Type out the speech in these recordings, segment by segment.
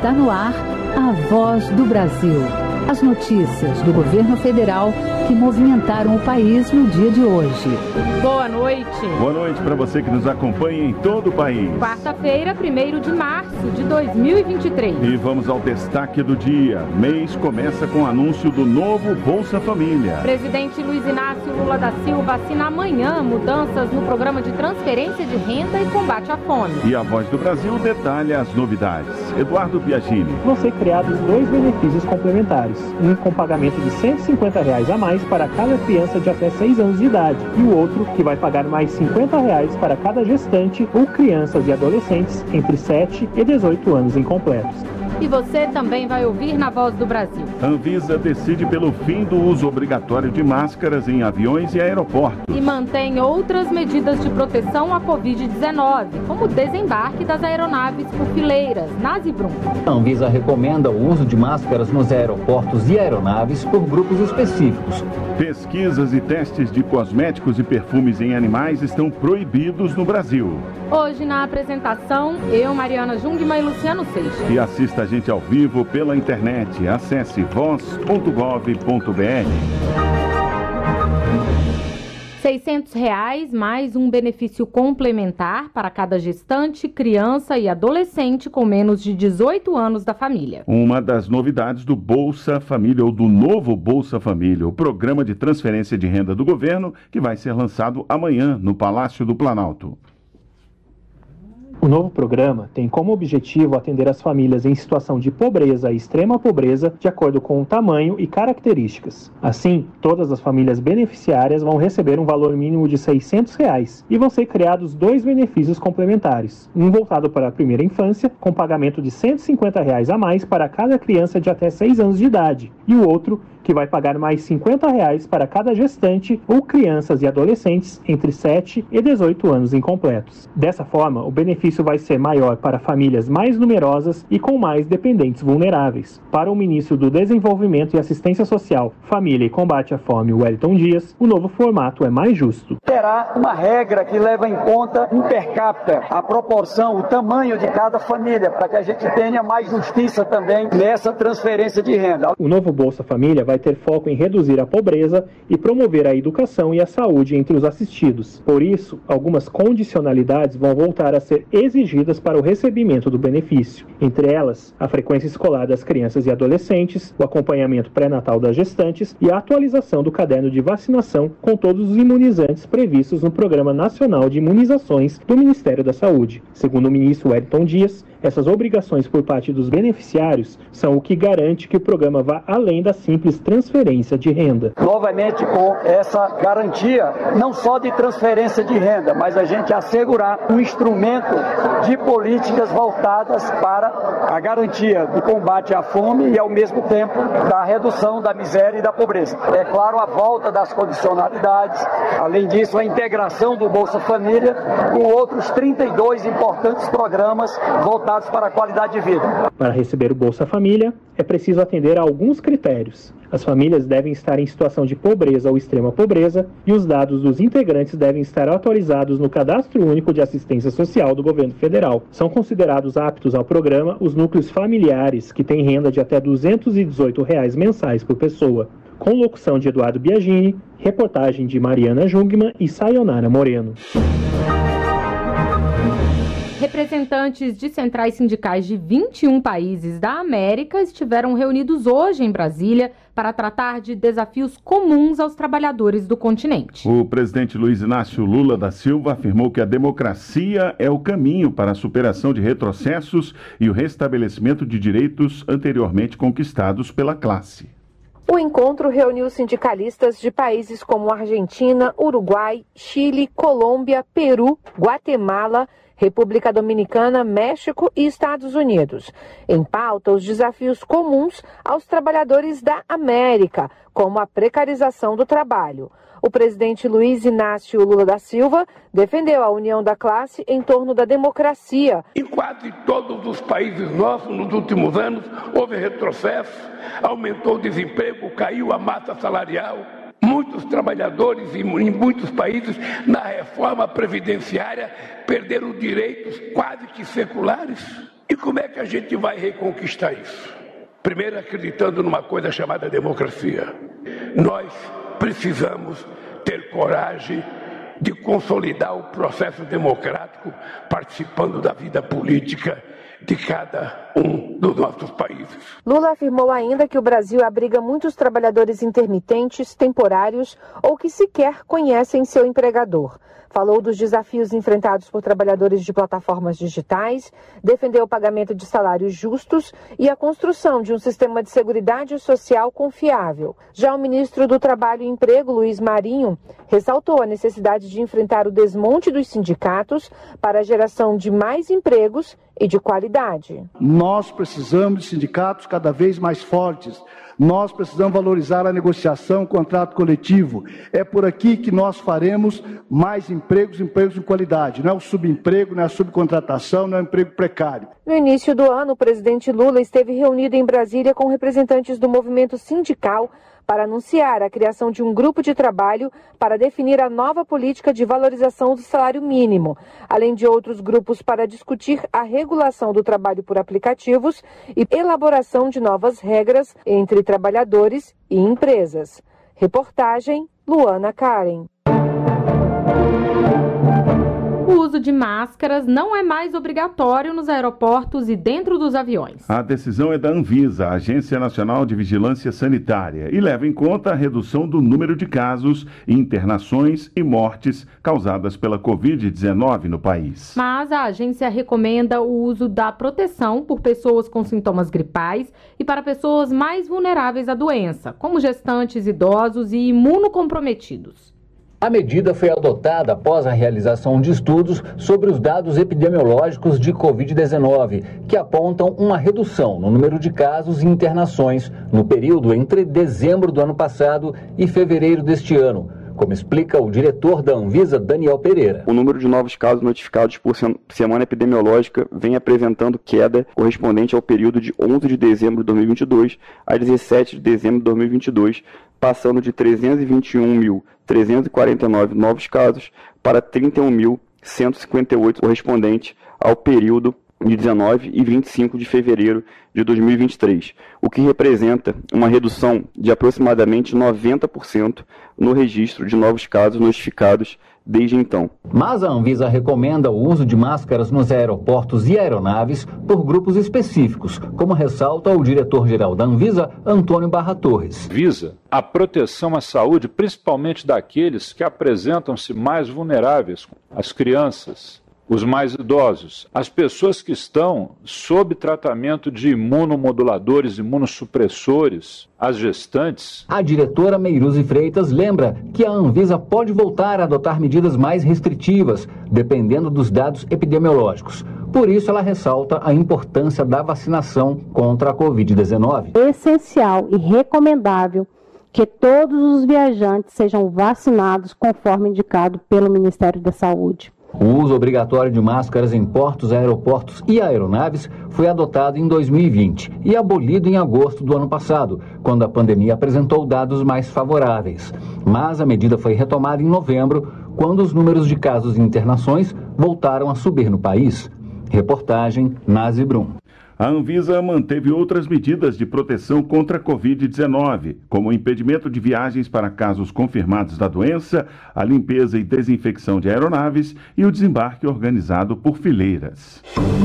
Está no ar a Voz do Brasil. As notícias do governo federal que movimentaram o país no dia de hoje. Boa noite. Boa noite para você que nos acompanha em todo o país. Quarta-feira, 1º de março de 2023. E vamos ao destaque do dia. Mês começa com o anúncio do novo Bolsa Família. Presidente Luiz Inácio Lula da Silva assina amanhã mudanças no programa de transferência de renda e combate à fome. E a Voz do Brasil detalha as novidades. Eduardo Biagini. Vão ser criados 2 benefícios complementares. Um com pagamento de R$ 150 a mais para cada criança de até 6 anos de idade. E o outro que vai pagar mais R$ 50 para cada gestante ou crianças e adolescentes entre 7 e 18 anos incompletos. E você também vai ouvir na Voz do Brasil. Anvisa decide pelo fim do uso obrigatório de máscaras em aviões e aeroportos. E mantém outras medidas de proteção à Covid-19, como o desembarque das aeronaves por fileiras, nas e Brum. A Anvisa recomenda o uso de máscaras nos aeroportos e aeronaves por grupos específicos. Pesquisas e testes de cosméticos e perfumes em animais estão proibidos no Brasil. Hoje na apresentação, eu, Mariana Jungmann e Luciano Seixas. E assista a gente ao vivo pela internet. Acesse voz.gov.br. R$ 600 mais um benefício complementar para cada gestante, criança e adolescente com menos de 18 anos da família. Uma das novidades do Bolsa Família, ou do novo Bolsa Família, o programa de transferência de renda do governo, que vai ser lançado amanhã no Palácio do Planalto. O novo programa tem como objetivo atender as famílias em situação de pobreza e extrema pobreza de acordo com o tamanho e características. Assim, todas as famílias beneficiárias vão receber um valor mínimo de R$ 600 e vão ser criados 2 benefícios complementares. Um voltado para a primeira infância, com pagamento de R$ 150 a mais para cada criança de até 6 anos de idade, e o outro que vai pagar mais R$ 50 para cada gestante ou crianças e adolescentes entre 7 e 18 anos incompletos. Dessa forma, o benefício vai ser maior para famílias mais numerosas e com mais dependentes vulneráveis. Para o ministro do Desenvolvimento e Assistência Social, Família e Combate à Fome, Wellington Dias, o novo formato é mais justo. Terá uma regra que leva em conta um per capita, a proporção, o tamanho de cada família, para que a gente tenha mais justiça também nessa transferência de renda. O novo Bolsa Família vai ter foco em reduzir a pobreza e promover a educação e a saúde entre os assistidos. Por isso, algumas condicionalidades vão voltar a ser exigidas para o recebimento do benefício. Entre elas, a frequência escolar das crianças e adolescentes, o acompanhamento pré-natal das gestantes e a atualização do caderno de vacinação com todos os imunizantes previstos no Programa Nacional de Imunizações do Ministério da Saúde. Segundo o ministro Wellington Dias, essas obrigações por parte dos beneficiários são o que garante que o programa vá além da simples transferência de renda. Novamente com essa garantia, não só de transferência de renda, mas a gente assegurar um instrumento de políticas voltadas para a garantia do combate à fome e, ao mesmo tempo, da redução da miséria e da pobreza. É claro, a volta das condicionalidades, além disso, a integração do Bolsa Família com outros 32 importantes programas voltados para a qualidade de vida. Para receber o Bolsa Família, é preciso atender a alguns critérios. As famílias devem estar em situação de pobreza ou extrema pobreza e os dados dos integrantes devem estar atualizados no Cadastro Único de Assistência Social do Governo Federal. São considerados aptos ao programa os núcleos familiares que têm renda de até R$ 218 mensais por pessoa. Com locução de Eduardo Biagini, reportagem de Mariana Jungmann e Sayonara Moreno. Representantes de centrais sindicais de 21 países da América estiveram reunidos hoje em Brasília para tratar de desafios comuns aos trabalhadores do continente. O presidente Luiz Inácio Lula da Silva afirmou que a democracia é o caminho para a superação de retrocessos e o restabelecimento de direitos anteriormente conquistados pela classe. O encontro reuniu sindicalistas de países como Argentina, Uruguai, Chile, Colômbia, Peru, Guatemala, República Dominicana, México e Estados Unidos. Em pauta, os desafios comuns aos trabalhadores da América, como a precarização do trabalho. O presidente Luiz Inácio Lula da Silva defendeu a união da classe em torno da democracia. Em quase todos os países nossos, nos últimos anos, houve retrocesso, aumentou o desemprego, caiu a massa salarial. Muitos trabalhadores em muitos países, na reforma previdenciária, perderam direitos quase que seculares. E como é que a gente vai reconquistar isso? Primeiro, acreditando numa coisa chamada democracia. Nós precisamos ter coragem de consolidar o processo democrático, participando da vida política de cada um dos nossos países. Lula afirmou ainda que o Brasil abriga muitos trabalhadores intermitentes, temporários ou que sequer conhecem seu empregador. Falou dos desafios enfrentados por trabalhadores de plataformas digitais, defendeu o pagamento de salários justos e a construção de um sistema de seguridade social confiável. Já o ministro do Trabalho e Emprego, Luiz Marinho, ressaltou a necessidade de enfrentar o desmonte dos sindicatos para a geração de mais empregos e de qualidade. Nós precisamos de sindicatos cada vez mais fortes. Nós precisamos valorizar a negociação, o contrato coletivo. É por aqui que nós faremos mais empregos de qualidade. Não é o subemprego, não é a subcontratação, não é o emprego precário. No início do ano, o presidente Lula esteve reunido em Brasília com representantes do movimento sindical para anunciar a criação de um grupo de trabalho para definir a nova política de valorização do salário mínimo, além de outros grupos para discutir a regulação do trabalho por aplicativos e elaboração de novas regras entre trabalhadores e empresas. Reportagem Luana Karen. O uso de máscaras não é mais obrigatório nos aeroportos e dentro dos aviões. A decisão é da Anvisa, a Agência Nacional de Vigilância Sanitária, e leva em conta a redução do número de casos, internações e mortes causadas pela Covid-19 no país. Mas a agência recomenda o uso da proteção por pessoas com sintomas gripais e para pessoas mais vulneráveis à doença, como gestantes, idosos e imunocomprometidos. A medida foi adotada após a realização de estudos sobre os dados epidemiológicos de Covid-19, que apontam uma redução no número de casos e internações no período entre dezembro do ano passado e fevereiro deste ano, como explica o diretor da Anvisa, Daniel Pereira. O número de novos casos notificados por semana epidemiológica vem apresentando queda correspondente ao período de 11 de dezembro de 2022 a 17 de dezembro de 2022, passando de 321.349 novos casos para 31.158 correspondente ao período de 19 e 25 de fevereiro de 2023, o que representa uma redução de aproximadamente 90% no registro de novos casos notificados desde então. Mas a Anvisa recomenda o uso de máscaras nos aeroportos e aeronaves por grupos específicos, como ressalta o diretor-geral da Anvisa, Antônio Barra Torres. Visa a proteção à saúde, principalmente daqueles que apresentam-se mais vulneráveis, as crianças, os mais idosos, as pessoas que estão sob tratamento de imunomoduladores, imunossupressores, as gestantes. A diretora Meiruzi Freitas lembra que a Anvisa pode voltar a adotar medidas mais restritivas, dependendo dos dados epidemiológicos. Por isso, ela ressalta a importância da vacinação contra a Covid-19. É essencial e recomendável que todos os viajantes sejam vacinados conforme indicado pelo Ministério da Saúde. O uso obrigatório de máscaras em portos, aeroportos e aeronaves foi adotado em 2020 e abolido em agosto do ano passado, quando a pandemia apresentou dados mais favoráveis. Mas a medida foi retomada em novembro, quando os números de casos e internações voltaram a subir no país. Reportagem Nazi Brum. A Anvisa manteve outras medidas de proteção contra a Covid-19, como o impedimento de viagens para casos confirmados da doença, a limpeza e desinfecção de aeronaves e o desembarque organizado por fileiras.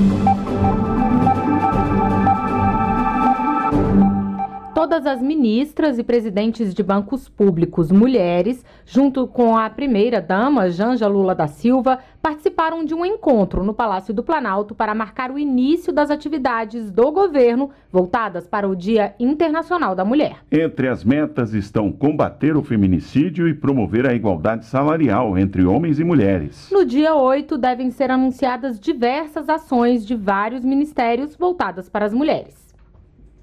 Todas as ministras e presidentes de bancos públicos mulheres, junto com a primeira-dama, Janja Lula da Silva, participaram de um encontro no Palácio do Planalto para marcar o início das atividades do governo voltadas para o Dia Internacional da Mulher. Entre as metas estão combater o feminicídio e promover a igualdade salarial entre homens e mulheres. No dia 8, devem ser anunciadas diversas ações de vários ministérios voltadas para as mulheres.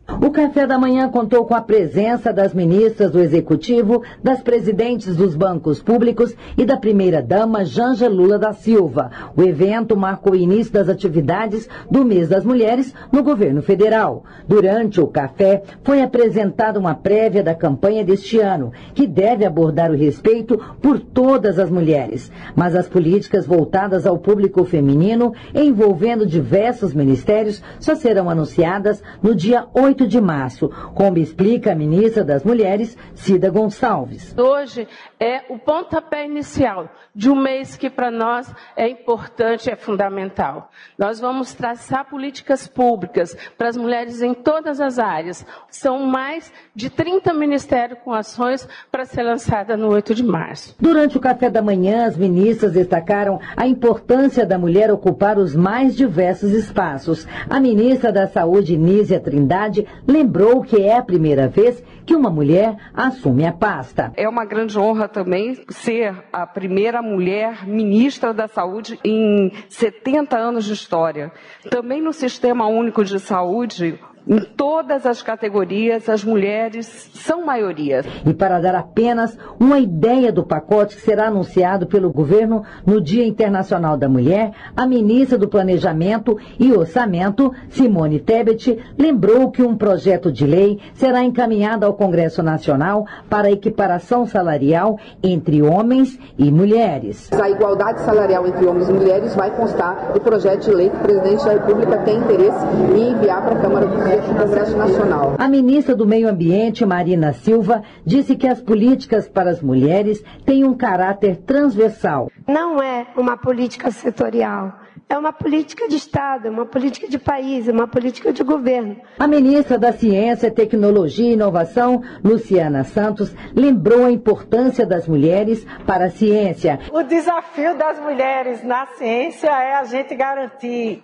O café da manhã contou com a presença das ministras do Executivo, das presidentes dos bancos públicos e da primeira-dama Janja Lula da Silva. O evento marcou o início das atividades do Mês das Mulheres no governo federal. Durante o café, foi apresentada uma prévia da campanha deste ano, que deve abordar o respeito por todas as mulheres. Mas as políticas voltadas ao público feminino, envolvendo diversos ministérios, só serão anunciadas no dia 8 de março, como explica a ministra das Mulheres, Cida Gonçalves. Hoje é o pontapé inicial de um mês que para nós é importante, é fundamental. Nós vamos traçar políticas públicas para as mulheres em todas as áreas. São mais de 30 ministérios com ações para ser lançada no 8 de março. Durante o café da manhã, as ministras destacaram a importância da mulher ocupar os mais diversos espaços. A ministra da Saúde, Nízia Trindade, lembrou que é a primeira vez que uma mulher assume a pasta. É uma grande honra também ser a primeira mulher ministra da Saúde em 70 anos de história. Também no Sistema Único de Saúde, em todas as categorias, as mulheres são maioria. E para dar apenas uma ideia do pacote que será anunciado pelo governo no Dia Internacional da Mulher, a ministra do Planejamento e Orçamento, Simone Tebet, lembrou que um projeto de lei será encaminhado ao Congresso Nacional para a equiparação salarial entre homens e mulheres. A igualdade salarial entre homens e mulheres vai constar do projeto de lei que o presidente da República tem interesse em enviar para a Câmara dos Congresso Nacional. A ministra do Meio Ambiente, Marina Silva, disse que as políticas para as mulheres têm um caráter transversal. Não é uma política setorial. É uma política de Estado, uma política de país, uma política de governo. A ministra da Ciência, Tecnologia e Inovação, Luciana Santos, lembrou a importância das mulheres para a ciência. O desafio das mulheres na ciência é a gente garantir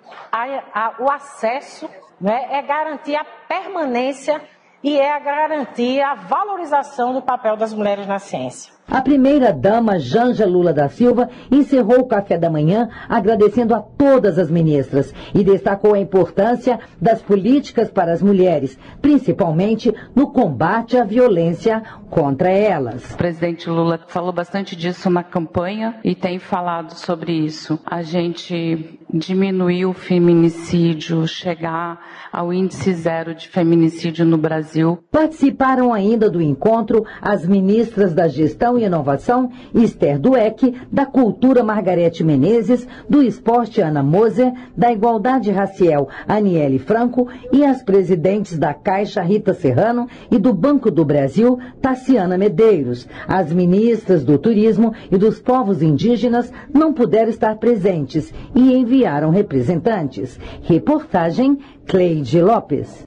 o acesso, né? É garantir a permanência e é garantir a valorização do papel das mulheres na ciência. A primeira-dama, Janja Lula da Silva, encerrou o café da manhã agradecendo a todas as ministras e destacou a importância das políticas para as mulheres, principalmente no combate à violência contra elas. O presidente Lula falou bastante disso na campanha e tem falado sobre isso. A gente diminuir o feminicídio, chegar ao índice zero de feminicídio no Brasil. Participaram ainda do encontro as ministras da Gestão e Inovação, Esther Dweck, da Cultura, Margarete Menezes, do Esporte, Ana Moser, da Igualdade Racial, Aniele Franco, e as presidentes da Caixa, Rita Serrano, e do Banco do Brasil, Taciana Medeiros. As ministras do Turismo e dos Povos Indígenas não puderam estar presentes e enviaram representantes. Reportagem Cleide Lopes.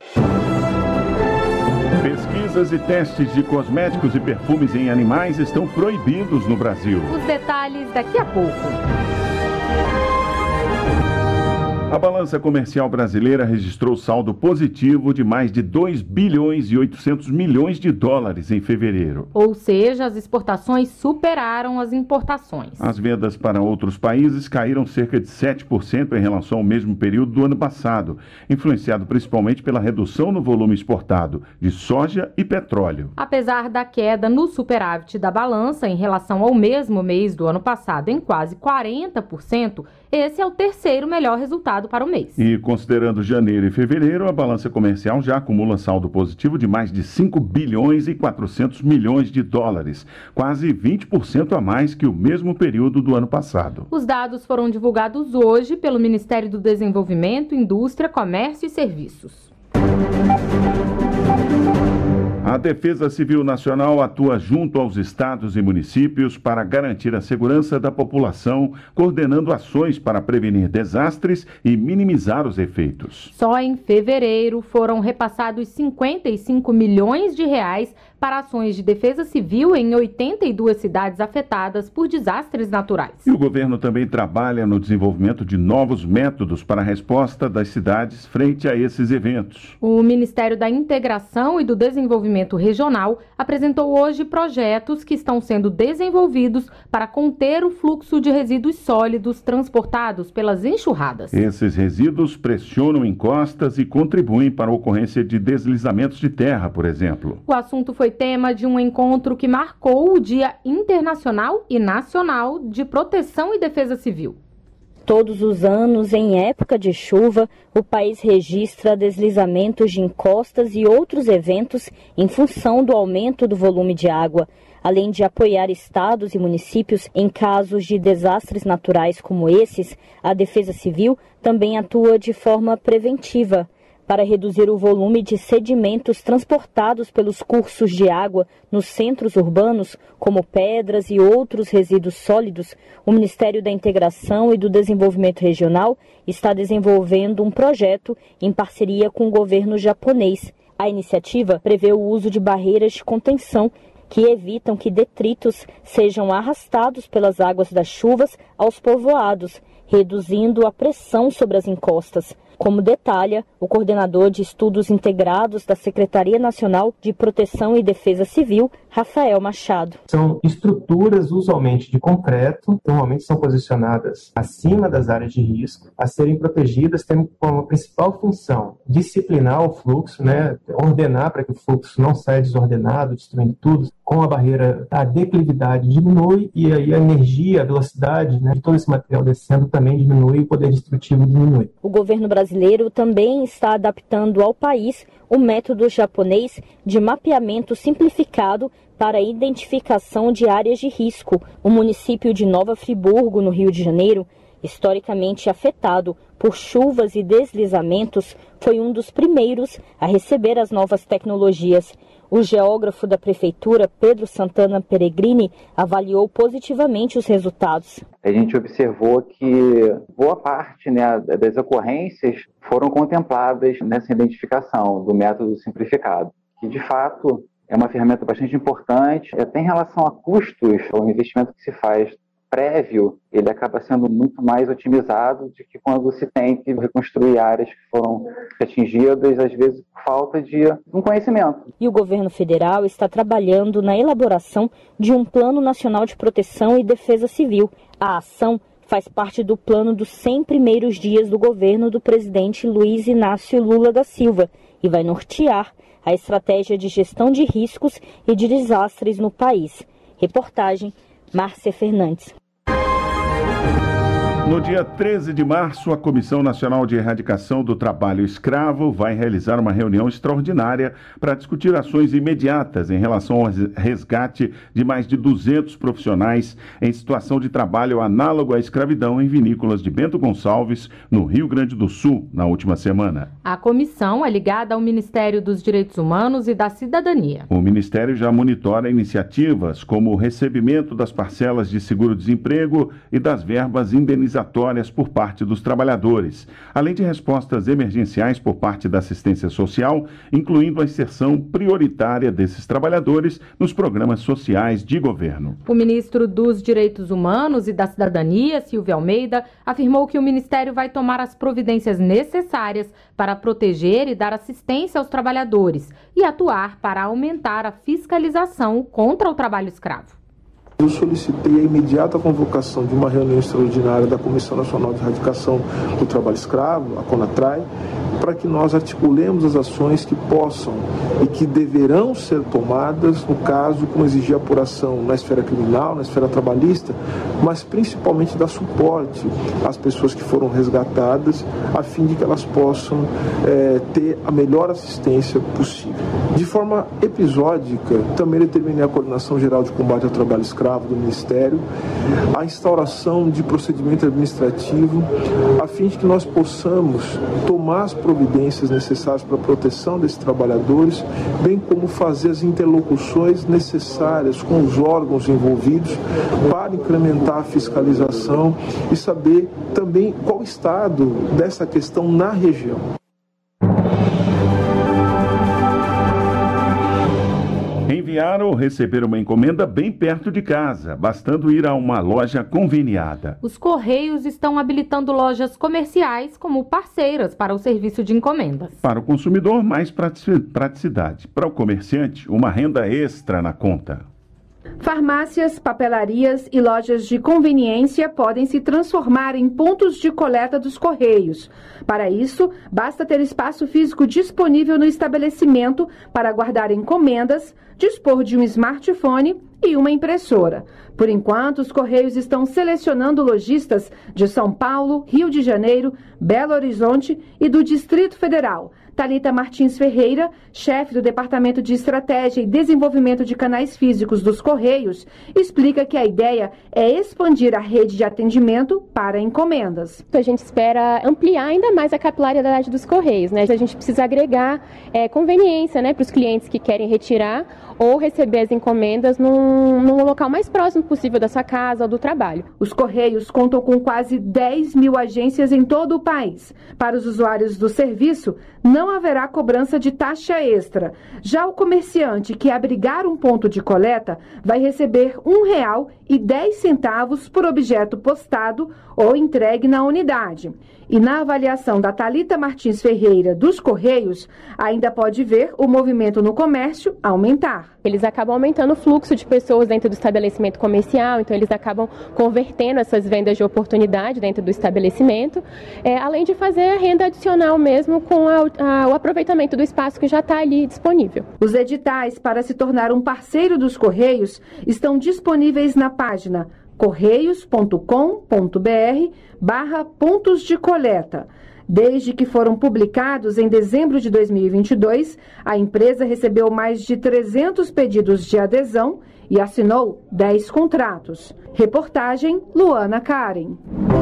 Pesquisas e testes de cosméticos e perfumes em animais estão proibidos no Brasil. Os detalhes daqui a pouco. A balança comercial brasileira registrou saldo positivo de mais de 2 bilhões e 800 milhões de dólares em fevereiro. Ou seja, as exportações superaram as importações. As vendas para outros países caíram cerca de 7% em relação ao mesmo período do ano passado, influenciado principalmente pela redução no volume exportado de soja e petróleo. Apesar da queda no superávit da balança em relação ao mesmo mês do ano passado em quase 40%, esse é o terceiro melhor resultado para o mês. E considerando janeiro e fevereiro, a balança comercial já acumula saldo positivo de mais de 5 bilhões e 400 milhões de dólares, quase 20% a mais que o mesmo período do ano passado. Os dados foram divulgados hoje pelo Ministério do Desenvolvimento, Indústria, Comércio e Serviços. A Defesa Civil Nacional atua junto aos estados e municípios para garantir a segurança da população, coordenando ações para prevenir desastres e minimizar os efeitos. Só em fevereiro foram repassados 55 milhões de reais para ações de defesa civil em 82 cidades afetadas por desastres naturais. E o governo também trabalha no desenvolvimento de novos métodos para a resposta das cidades frente a esses eventos. O Ministério da Integração e do Desenvolvimento Regional apresentou hoje projetos que estão sendo desenvolvidos para conter o fluxo de resíduos sólidos transportados pelas enxurradas. Esses resíduos pressionam encostas e contribuem para a ocorrência de deslizamentos de terra, por exemplo. O assunto foi tema de um encontro que marcou o Dia Internacional e Nacional de Proteção e Defesa Civil. Todos os anos, em época de chuva, o país registra deslizamentos de encostas e outros eventos em função do aumento do volume de água. Além de apoiar estados e municípios em casos de desastres naturais como esses, a Defesa Civil também atua de forma preventiva para reduzir o volume de sedimentos transportados pelos cursos de água nos centros urbanos, como pedras e outros resíduos sólidos. O Ministério da Integração e do Desenvolvimento Regional está desenvolvendo um projeto em parceria com o governo japonês. A iniciativa prevê o uso de barreiras de contenção que evitam que detritos sejam arrastados pelas águas das chuvas aos povoados, reduzindo a pressão sobre as encostas. Como detalha o coordenador de estudos integrados da Secretaria Nacional de Proteção e Defesa Civil, Rafael Machado. São estruturas usualmente de concreto, normalmente são posicionadas acima das áreas de risco, a serem protegidas, tendo como principal função disciplinar o fluxo, ordenar para que o fluxo não saia desordenado, destruindo tudo. Com a barreira, a declividade diminui e aí a energia, a velocidade de todo esse material descendo também diminui e o poder destrutivo diminui. O governo brasileiro também está adaptando ao país o método japonês de mapeamento simplificado para a identificação de áreas de risco. O município de Nova Friburgo, no Rio de Janeiro, historicamente afetado por chuvas e deslizamentos, foi um dos primeiros a receber as novas tecnologias. O geógrafo da prefeitura, Pedro Santana Peregrini, avaliou positivamente os resultados. A gente observou que boa parte das ocorrências foram contempladas nessa identificação do método simplificado, que de fato é uma ferramenta bastante importante. Até em relação a custos, o investimento que se faz prévio, ele acaba sendo muito mais otimizado do que quando se tem que reconstruir áreas que foram atingidas, às vezes por falta de um conhecimento. E o governo federal está trabalhando na elaboração de um Plano Nacional de Proteção e Defesa Civil. A ação faz parte do plano dos 100 primeiros dias do governo do presidente Luiz Inácio Lula da Silva e vai nortear a estratégia de gestão de riscos e de desastres no país. Reportagem Márcia Fernandes. No dia 13 de março, a Comissão Nacional de Erradicação do Trabalho Escravo vai realizar uma reunião extraordinária para discutir ações imediatas em relação ao resgate de mais de 200 profissionais em situação de trabalho análogo à escravidão em vinícolas de Bento Gonçalves, no Rio Grande do Sul, na última semana. A comissão é ligada ao Ministério dos Direitos Humanos e da Cidadania. O Ministério já monitora iniciativas como o recebimento das parcelas de seguro-desemprego e das verbas indenizatórias por parte dos trabalhadores, além de respostas emergenciais por parte da assistência social, incluindo a inserção prioritária desses trabalhadores nos programas sociais de governo. O ministro dos Direitos Humanos e da Cidadania, Silvio Almeida, afirmou que o Ministério vai tomar as providências necessárias para proteger e dar assistência aos trabalhadores e atuar para aumentar a fiscalização contra o trabalho escravo. Eu solicitei a imediata convocação de uma reunião extraordinária da Comissão Nacional de Erradicação do Trabalho Escravo, a CONATRAI, para que nós articulemos as ações que possam e que deverão ser tomadas, no caso, como exigir apuração na esfera criminal, na esfera trabalhista, mas principalmente dar suporte às pessoas que foram resgatadas, a fim de que elas possam ter a melhor assistência possível. De forma episódica, também determinei a Coordenação Geral de Combate ao Trabalho Escravo do Ministério, a instauração de procedimento administrativo, a fim de que nós possamos tomar as providências necessárias para a proteção desses trabalhadores, bem como fazer as interlocuções necessárias com os órgãos envolvidos para incrementar a fiscalização e saber também qual o estado dessa questão na região. Em enviar ou receber uma encomenda bem perto de casa, bastando ir a uma loja conveniada. Os Correios estão habilitando lojas comerciais como parceiras para o serviço de encomendas. Para o consumidor, mais praticidade. Para o comerciante, uma renda extra na conta. Farmácias, papelarias e lojas de conveniência podem se transformar em pontos de coleta dos Correios. Para isso, basta ter espaço físico disponível no estabelecimento para guardar encomendas, dispor de um smartphone e uma impressora. Por enquanto, os Correios estão selecionando lojistas de São Paulo, Rio de Janeiro, Belo Horizonte e do Distrito Federal. Thalita Martins Ferreira, chefe do Departamento de Estratégia e Desenvolvimento de Canais Físicos dos Correios, explica que a ideia é expandir a rede de atendimento para encomendas. A gente espera ampliar ainda mais a capilaridade dos Correios, né? A gente precisa agregar conveniência, né, para os clientes que querem retirar ou receber as encomendas num local mais próximo possível da sua casa ou do trabalho. Os Correios contam com quase 10 mil agências em todo o país. Para os usuários do serviço, não haverá cobrança de taxa extra. Já o comerciante que abrigar um ponto de coleta vai receber R$ 1,10 por objeto postado ou entregue na unidade. E na avaliação da Thalita Martins Ferreira dos Correios, ainda pode ver o movimento no comércio aumentar. Eles acabam aumentando o fluxo de pessoas dentro do estabelecimento comercial, então eles acabam convertendo essas vendas de oportunidade dentro do estabelecimento, além de fazer a renda adicional mesmo com o aproveitamento do espaço que já está ali disponível. Os editais para se tornar um parceiro dos Correios estão disponíveis na página correios.com.br/pontos de coleta. Desde que foram publicados em dezembro de 2022, a empresa recebeu mais de 300 pedidos de adesão e assinou 10 contratos. Reportagem Luana Karen.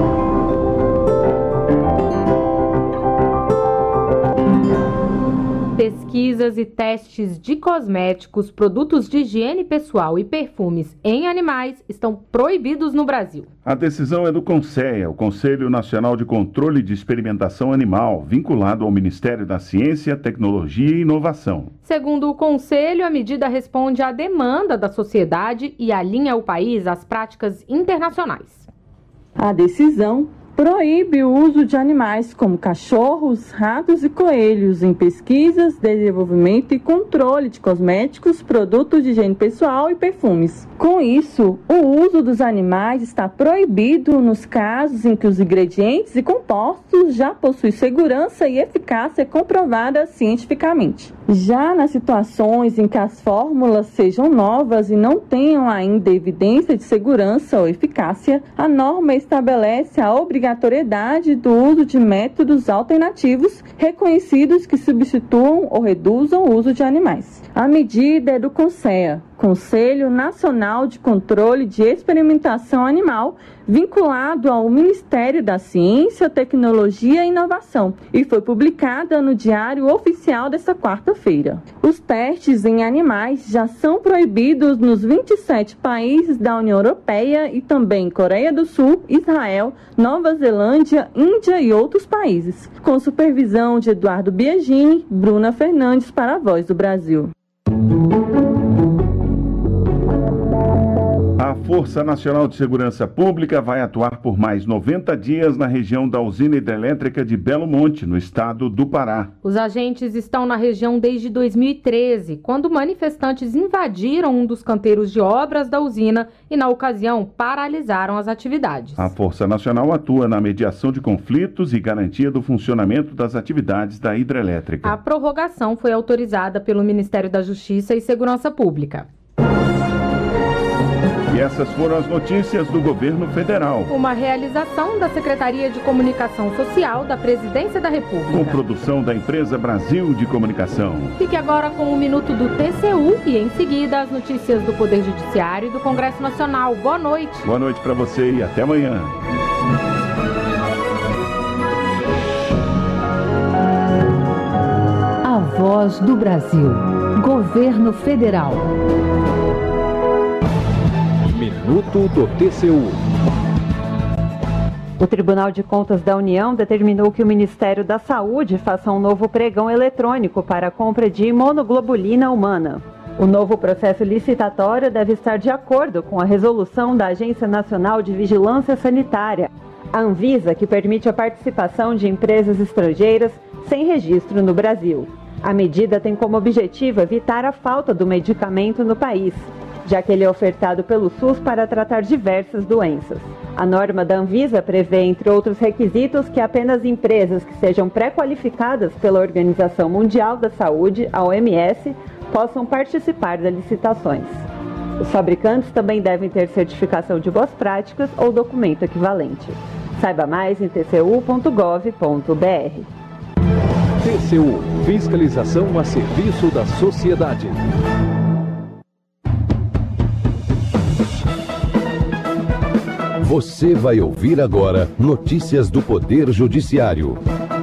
Pesquisas e testes de cosméticos, produtos de higiene pessoal e perfumes em animais estão proibidos no Brasil. A decisão é do CONSEA, o Conselho Nacional de Controle de Experimentação Animal, vinculado ao Ministério da Ciência, Tecnologia e Inovação. Segundo o Conselho, a medida responde à demanda da sociedade e alinha o país às práticas internacionais. A decisão proíbe o uso de animais como cachorros, ratos e coelhos em pesquisas, desenvolvimento e controle de cosméticos, produtos de higiene pessoal e perfumes. Com isso, o uso dos animais está proibido nos casos em que os ingredientes e compostos já possuem segurança e eficácia comprovada cientificamente. Já nas situações em que as fórmulas sejam novas e não tenham ainda evidência de segurança ou eficácia, a norma estabelece a obrigatoriedade do uso de métodos alternativos reconhecidos que substituam ou reduzam o uso de animais. A medida é do CONSEA, Conselho Nacional de Controle de Experimentação Animal, vinculado ao Ministério da Ciência, Tecnologia e Inovação, e foi publicada no Diário Oficial desta quarta-feira. Os testes em animais já são proibidos nos 27 países da União Europeia e também Coreia do Sul, Israel, Nova Zelândia, Índia e outros países. Com supervisão de Eduardo Biagini, Bruna Fernandes para a Voz do Brasil. A Força Nacional de Segurança Pública vai atuar por mais 90 dias na região da usina hidrelétrica de Belo Monte, no estado do Pará. Os agentes estão na região desde 2013, quando manifestantes invadiram um dos canteiros de obras da usina e, na ocasião, paralisaram as atividades. A Força Nacional atua na mediação de conflitos e garantia do funcionamento das atividades da hidrelétrica. A prorrogação foi autorizada pelo Ministério da Justiça e Segurança Pública. E essas foram as notícias do governo federal. Uma realização da Secretaria de Comunicação Social da Presidência da República. Com produção da Empresa Brasil de Comunicação. Fique agora com o Minuto do TCU e em seguida as notícias do Poder Judiciário e do Congresso Nacional. Boa noite. Boa noite para você e até amanhã. A Voz do Brasil. Governo Federal. Minuto do TCU. O Tribunal de Contas da União determinou que o Ministério da Saúde faça um novo pregão eletrônico para a compra de imunoglobulina humana. O novo processo licitatório deve estar de acordo com a resolução da Agência Nacional de Vigilância Sanitária, a Anvisa, que permite a participação de empresas estrangeiras sem registro no Brasil. A medida tem como objetivo evitar a falta do medicamento no país, já que ele é ofertado pelo SUS para tratar diversas doenças. A norma da Anvisa prevê, entre outros requisitos, que apenas empresas que sejam pré-qualificadas pela Organização Mundial da Saúde, a OMS, possam participar das licitações. Os fabricantes também devem ter certificação de boas práticas ou documento equivalente. Saiba mais em tcu.gov.br. TCU – Fiscalização a serviço da sociedade. Você vai ouvir agora notícias do Poder Judiciário.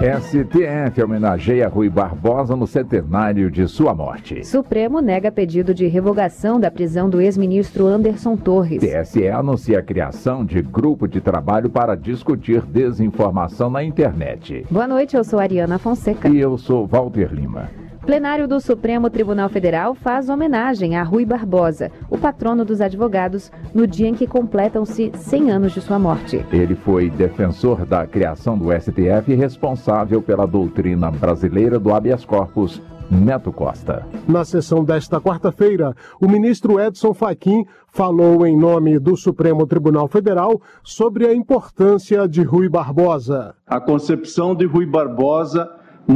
STF homenageia Rui Barbosa no centenário de sua morte. Supremo nega pedido de revogação da prisão do ex-ministro Anderson Torres. TSE anuncia a criação de grupo de trabalho para discutir desinformação na internet. Boa noite, eu sou Ariana Fonseca. E eu sou Walter Lima. Plenário do Supremo Tribunal Federal faz homenagem a Rui Barbosa, o patrono dos advogados, no dia em que completam-se 100 anos de sua morte. Ele foi defensor da criação do STF e responsável pela doutrina brasileira do habeas corpus. Neto Costa. Na sessão desta quarta-feira, o ministro Edson Fachin falou em nome do Supremo Tribunal Federal sobre a importância de Rui Barbosa. A concepção de Rui Barbosa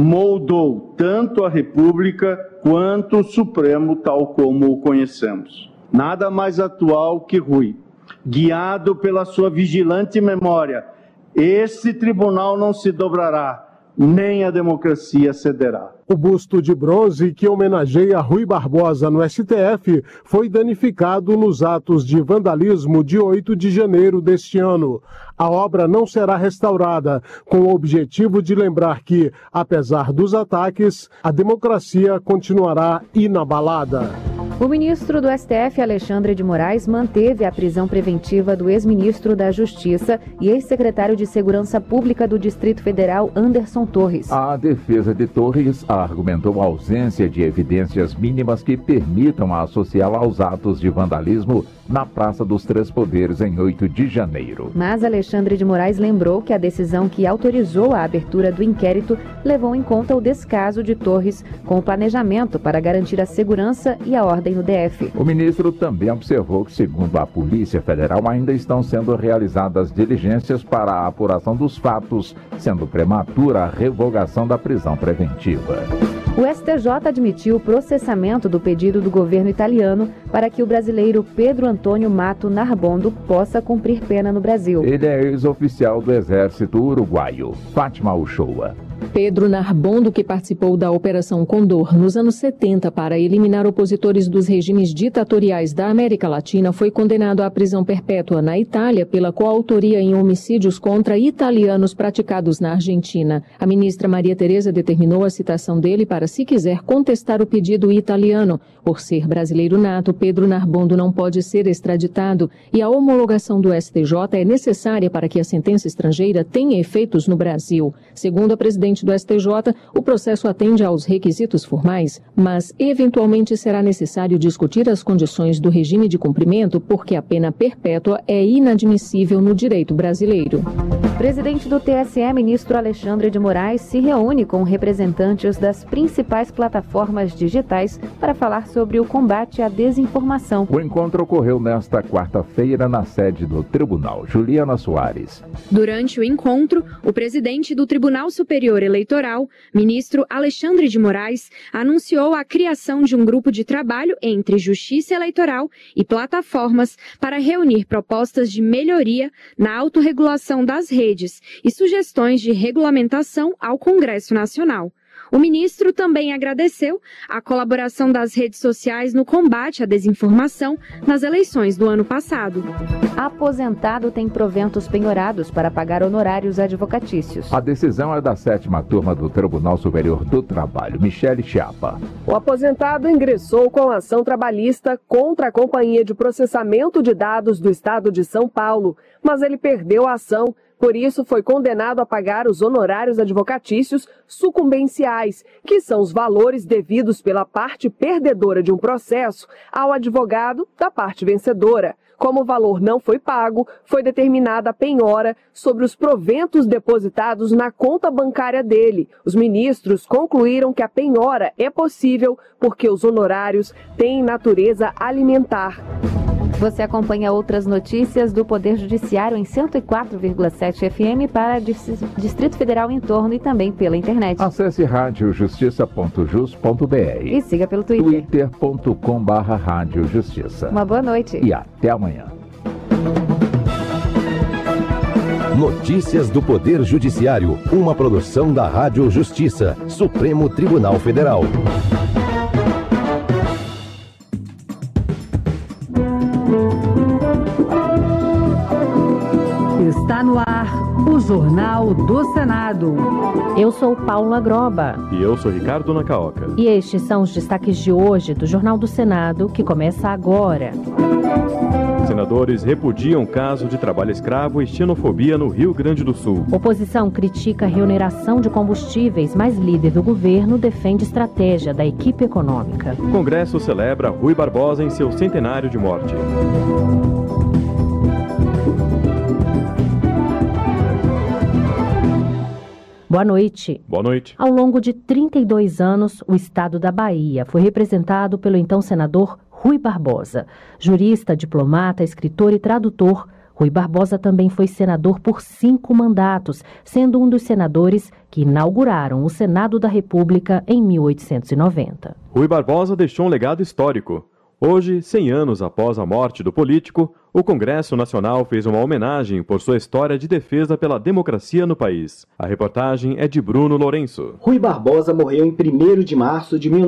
moldou tanto a República quanto o Supremo tal como o conhecemos. Nada mais atual que Rui. Guiado pela sua vigilante memória, esse tribunal não se dobrará, nem a democracia cederá. O busto de bronze que homenageia Rui Barbosa no STF foi danificado nos atos de vandalismo de 8 de janeiro deste ano. A obra não será restaurada, com o objetivo de lembrar que, apesar dos ataques, a democracia continuará inabalada. O ministro do STF, Alexandre de Moraes, manteve a prisão preventiva do ex-ministro da Justiça e ex-secretário de Segurança Pública do Distrito Federal, Anderson Torres. A defesa de Torres argumentou a ausência de evidências mínimas que permitam associá-lo aos atos de vandalismo na Praça dos Três Poderes em 8 de janeiro. Mas Alexandre de Moraes lembrou que a decisão que autorizou a abertura do inquérito levou em conta o descaso de Torres com o planejamento para garantir a segurança e a ordem no DF. O ministro também observou que, segundo a Polícia Federal, ainda estão sendo realizadas diligências para a apuração dos fatos, sendo prematura a revogação da prisão preventiva. O STJ admitiu o processamento do pedido do governo italiano para que o brasileiro Pedro Antônio Mato Narbondo possa cumprir pena no Brasil. Ele é ex-oficial do Exército Uruguaio. Fátima Uchoa. Pedro Narbondo, que participou da Operação Condor nos anos 70 para eliminar opositores dos regimes ditatoriais da América Latina, foi condenado à prisão perpétua na Itália pela coautoria em homicídios contra italianos praticados na Argentina. A ministra Maria Tereza determinou a citação dele para, se quiser, contestar o pedido italiano. Por ser brasileiro nato, Pedro Narbondo não pode ser extraditado e a homologação do STJ é necessária para que a sentença estrangeira tenha efeitos no Brasil. Segundo a presidente do STJ, o processo atende aos requisitos formais, mas eventualmente será necessário discutir as condições do regime de cumprimento, porque a pena perpétua é inadmissível no direito brasileiro. O presidente do TSE, ministro Alexandre de Moraes, se reúne com representantes das principais plataformas digitais para falar sobre o combate à desinformação. O encontro ocorreu nesta quarta-feira na sede do Tribunal. Juliana Soares. Durante o encontro, o presidente do Tribunal Superior Eleitoral, ministro Alexandre de Moraes, anunciou a criação de um grupo de trabalho entre Justiça Eleitoral e plataformas para reunir propostas de melhoria na autorregulação das redes e sugestões de regulamentação ao Congresso Nacional. O ministro também agradeceu a colaboração das redes sociais no combate à desinformação nas eleições do ano passado. Aposentado tem proventos penhorados para pagar honorários advocatícios. A decisão é da 7ª turma do Tribunal Superior do Trabalho. Michele Chiapa. O aposentado ingressou com ação trabalhista contra a Companhia de Processamento de Dados do Estado de São Paulo, mas ele perdeu a ação Por isso, foi condenado a pagar os honorários advocatícios sucumbenciais, que são os valores devidos pela parte perdedora de um processo ao advogado da parte vencedora. Como o valor não foi pago, foi determinada a penhora sobre os proventos depositados na conta bancária dele. Os ministros concluíram que a penhora é possível porque os honorários têm natureza alimentar. Você acompanha outras notícias do Poder Judiciário em 104,7 FM para Distrito Federal em torno e também pela internet. Acesse radiojustiça.jus.br e siga pelo Twitter. twitter.com/radiojustiça. Uma boa noite. E até amanhã. Notícias do Poder Judiciário, uma produção da Rádio Justiça, Supremo Tribunal Federal. Está no ar o Jornal do Senado. Eu sou Paula Groba. E eu sou Ricardo Nacaoca. E estes são os destaques de hoje do Jornal do Senado, que começa agora. Senadores repudiam caso de trabalho escravo e xenofobia no Rio Grande do Sul. Oposição critica a reoneração de combustíveis, mas líder do governo defende estratégia da equipe econômica. O Congresso celebra Rui Barbosa em seu centenário de morte. Boa noite. Boa noite. Ao longo de 32 anos, o estado da Bahia foi representado pelo então senador Rui Barbosa. Jurista, diplomata, escritor e tradutor, Rui Barbosa também foi senador por 5 mandatos, sendo um dos senadores que inauguraram o Senado da República em 1890. Rui Barbosa deixou um legado histórico. Hoje, 100 anos após a morte do político, o Congresso Nacional fez uma homenagem por sua história de defesa pela democracia no país. A reportagem é de Bruno Lourenço. Rui Barbosa morreu em 1º de março de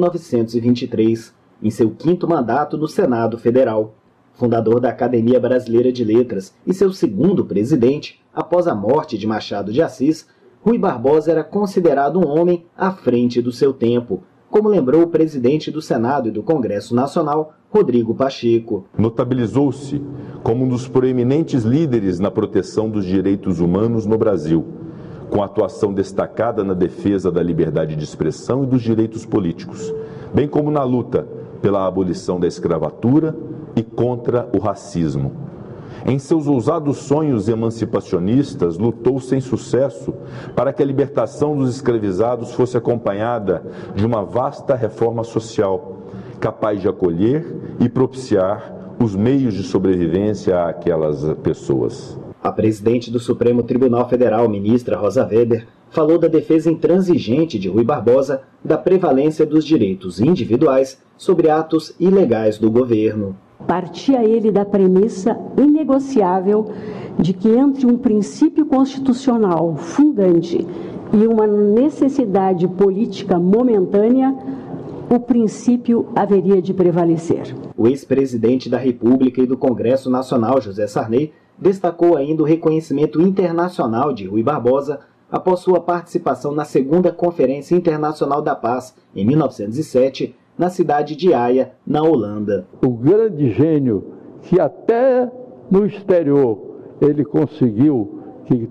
1923, em seu 5º mandato no Senado Federal. Fundador da Academia Brasileira de Letras e seu 2º presidente, após a morte de Machado de Assis, Rui Barbosa era considerado um homem à frente do seu tempo, como lembrou o presidente do Senado e do Congresso Nacional, Rodrigo Pacheco. Notabilizou-se como um dos proeminentes líderes na proteção dos direitos humanos no Brasil, com atuação destacada na defesa da liberdade de expressão e dos direitos políticos, bem como na luta pela abolição da escravatura e contra o racismo. Em seus ousados sonhos emancipacionistas, lutou sem sucesso para que a libertação dos escravizados fosse acompanhada de uma vasta reforma social, capaz de acolher e propiciar os meios de sobrevivência àquelas pessoas. A presidente do Supremo Tribunal Federal, ministra Rosa Weber, falou da defesa intransigente de Rui Barbosa da prevalência dos direitos individuais sobre atos ilegais do governo. Partia ele da premissa inegociável de que entre um princípio constitucional fundante e uma necessidade política momentânea, o princípio haveria de prevalecer. O ex-presidente da República e do Congresso Nacional, José Sarney, destacou ainda o reconhecimento internacional de Rui Barbosa após sua participação na 2ª Conferência Internacional da Paz, em 1907, na cidade de Haia, na Holanda. O grande gênio que até no exterior ele conseguiu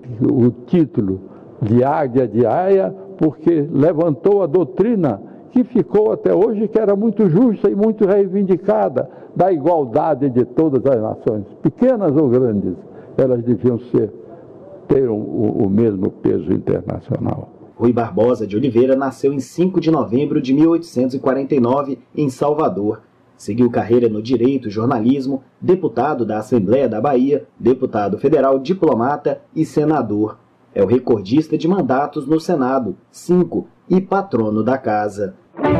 o título de Águia de Haia, porque levantou a doutrina que ficou até hoje, que era muito justa e muito reivindicada, da igualdade de todas as nações, pequenas ou grandes, elas deviam ter o mesmo peso internacional. Rui Barbosa de Oliveira nasceu em 5 de novembro de 1849, em Salvador. Seguiu carreira no direito e jornalismo, deputado da Assembleia da Bahia, deputado federal, diplomata e senador. É o recordista de mandatos no Senado, 5, e patrono da casa.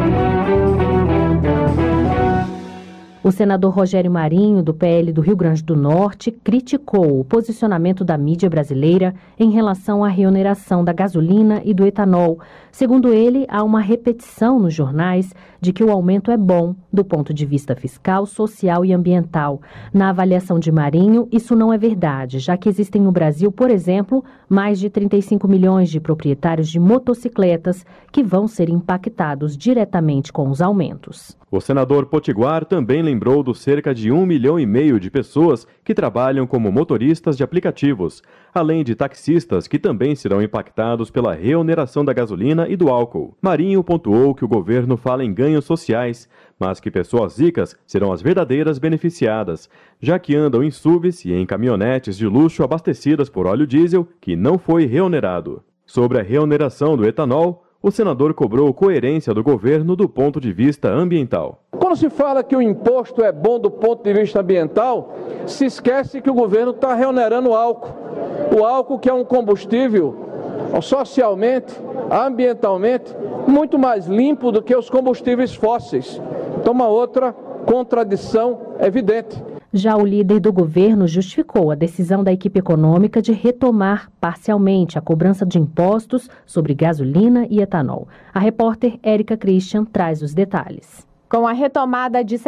O senador Rogério Marinho, do PL do Rio Grande do Norte, criticou o posicionamento da mídia brasileira em relação à reoneração da gasolina e do etanol. Segundo ele, há uma repetição nos jornais de que o aumento é bom do ponto de vista fiscal, social e ambiental. Na avaliação de Marinho, isso não é verdade, já que existem no Brasil, por exemplo, mais de 35 milhões de proprietários de motocicletas que vão ser impactados diretamente com os aumentos. O senador Potiguar também lembrou lembrou dos cerca de 1,5 milhão de pessoas que trabalham como motoristas de aplicativos, além de taxistas que também serão impactados pela reoneração da gasolina e do álcool. Marinho pontuou que o governo fala em ganhos sociais, mas que pessoas ricas serão as verdadeiras beneficiadas, já que andam em SUVs e em caminhonetes de luxo abastecidas por óleo diesel que não foi reonerado. Sobre a reoneração do etanol, o senador cobrou coerência do governo do ponto de vista ambiental. Quando se fala que o imposto é bom do ponto de vista ambiental, se esquece que o governo está reonerando o álcool. O álcool, que é um combustível socialmente, ambientalmente, muito mais limpo do que os combustíveis fósseis. Então, uma outra contradição evidente. Já o líder do governo justificou a decisão da equipe econômica de retomar parcialmente a cobrança de impostos sobre gasolina e etanol. A repórter Érica Christian traz os detalhes. Com a retomada de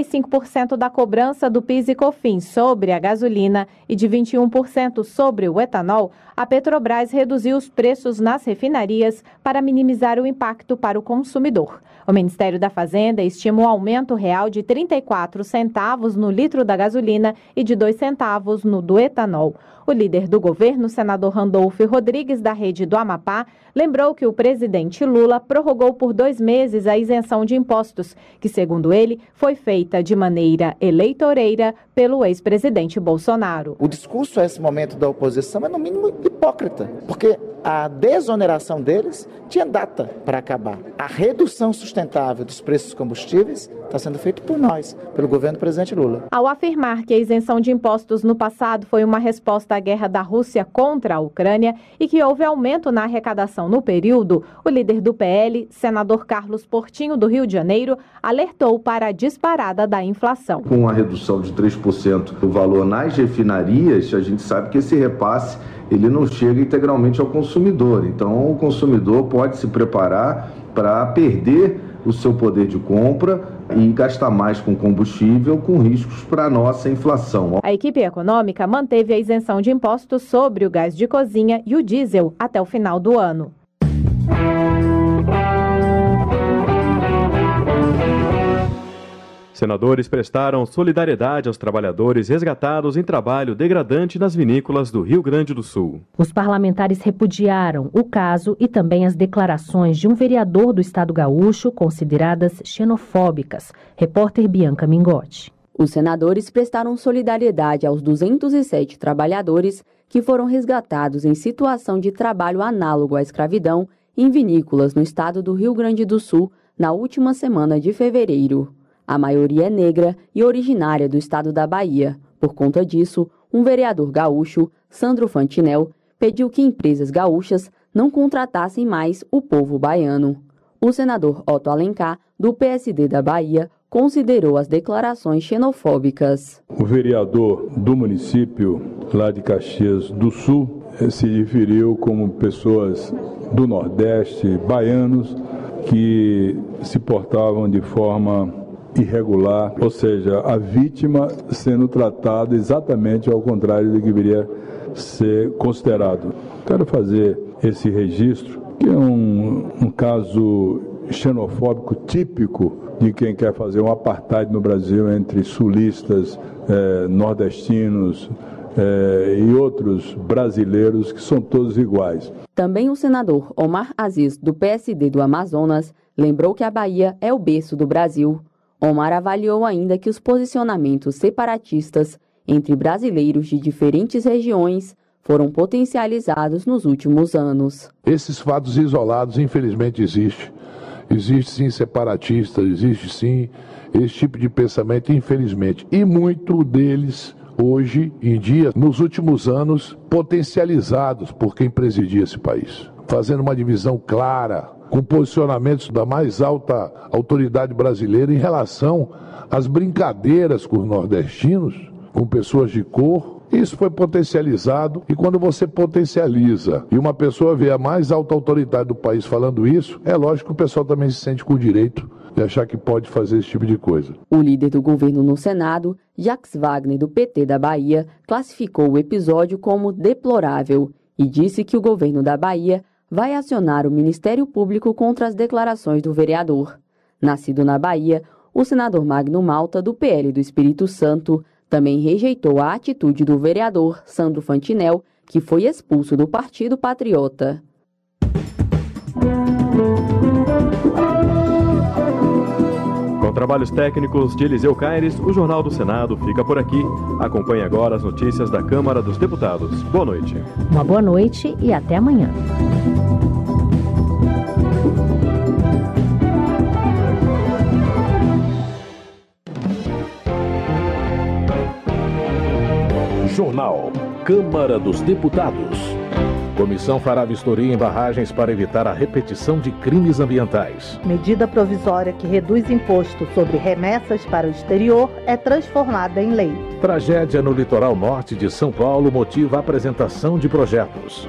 75% da cobrança do PIS e COFINS sobre a gasolina e de 21% sobre o etanol, a Petrobras reduziu os preços nas refinarias para minimizar o impacto para o consumidor. O Ministério da Fazenda estima um aumento real de 34 centavos no litro da gasolina e de 2 centavos no do etanol. O líder do governo, senador Randolfo Rodrigues, da Rede do Amapá, lembrou que o presidente Lula prorrogou por 2 meses a isenção de impostos, que, segundo ele, foi feita de maneira eleitoreira pelo ex-presidente Bolsonaro. O discurso a esse momento da oposição é, no mínimo, hipócrita, porque a desoneração deles tinha data para acabar. A redução sustentável dos preços dos combustíveis está sendo feita por nós, pelo governo do presidente Lula. Ao afirmar que a isenção de impostos no passado foi uma resposta à guerra da Rússia contra a Ucrânia e que houve aumento na arrecadação no período, o líder do PL, senador Carlos Portinho, do Rio de Janeiro, alertou para a disparada da inflação. Com a redução de 3% do valor nas refinarias, a gente sabe que esse repasse ele não chega integralmente ao consumidor. Então, o consumidor pode se preparar para perder o seu poder de compra e gastar mais com combustível, com riscos para a nossa inflação. A equipe econômica manteve a isenção de impostos sobre o gás de cozinha e o diesel até o final do ano. Senadores prestaram solidariedade aos trabalhadores resgatados em trabalho degradante nas vinícolas do Rio Grande do Sul. Os parlamentares repudiaram o caso e também as declarações de um vereador do estado gaúcho consideradas xenofóbicas. Repórter Bianca Mingotti. Os senadores prestaram solidariedade aos 207 trabalhadores que foram resgatados em situação de trabalho análogo à escravidão em vinícolas no estado do Rio Grande do Sul na última semana de fevereiro. A maioria é negra e originária do estado da Bahia. Por conta disso, um vereador gaúcho, Sandro Fantinel, pediu que empresas gaúchas não contratassem mais o povo baiano. O senador Otto Alencar, do PSD da Bahia, considerou as declarações xenofóbicas. O vereador do município, lá de Caxias do Sul, se referiu como pessoas do Nordeste, baianos, que se portavam de forma irregular, ou seja, a vítima sendo tratada exatamente ao contrário do que deveria ser considerado. Quero fazer esse registro, que é um caso xenofóbico típico de quem quer fazer um apartheid no Brasil entre sulistas, nordestinos e outros brasileiros que são todos iguais. Também o senador Omar Aziz, do PSD do Amazonas, lembrou que a Bahia é o berço do Brasil. Omar avaliou ainda que os posicionamentos separatistas entre brasileiros de diferentes regiões foram potencializados nos últimos anos. Esses fatos isolados, infelizmente, existem. Existe sim separatista, existe sim esse tipo de pensamento, infelizmente. E muito deles, hoje em dia, nos últimos anos, potencializados por quem presidia esse país. Fazendo uma divisão clara, com posicionamentos da mais alta autoridade brasileira em relação às brincadeiras com os nordestinos, com pessoas de cor. Isso foi potencializado, e quando você potencializa e uma pessoa vê a mais alta autoridade do país falando isso, é lógico que o pessoal também se sente com o direito de achar que pode fazer esse tipo de coisa. O líder do governo no Senado, Jacques Wagner, do PT da Bahia, classificou o episódio como deplorável e disse que o governo da Bahia vai acionar o Ministério Público contra as declarações do vereador. Nascido na Bahia, o senador Magno Malta, do PL do Espírito Santo, também rejeitou a atitude do vereador Sandro Fantinel, que foi expulso do Partido Patriota. Com trabalhos técnicos de Eliseu Caires, o Jornal do Senado fica por aqui. Acompanhe agora as notícias da Câmara dos Deputados. Boa noite. Uma boa noite e até amanhã. Jornal Câmara dos Deputados. Comissão fará vistoria em barragens para evitar a repetição de crimes ambientais. Medida provisória que reduz imposto sobre remessas para o exterior é transformada em lei. Tragédia no litoral norte de São Paulo motiva a apresentação de projetos.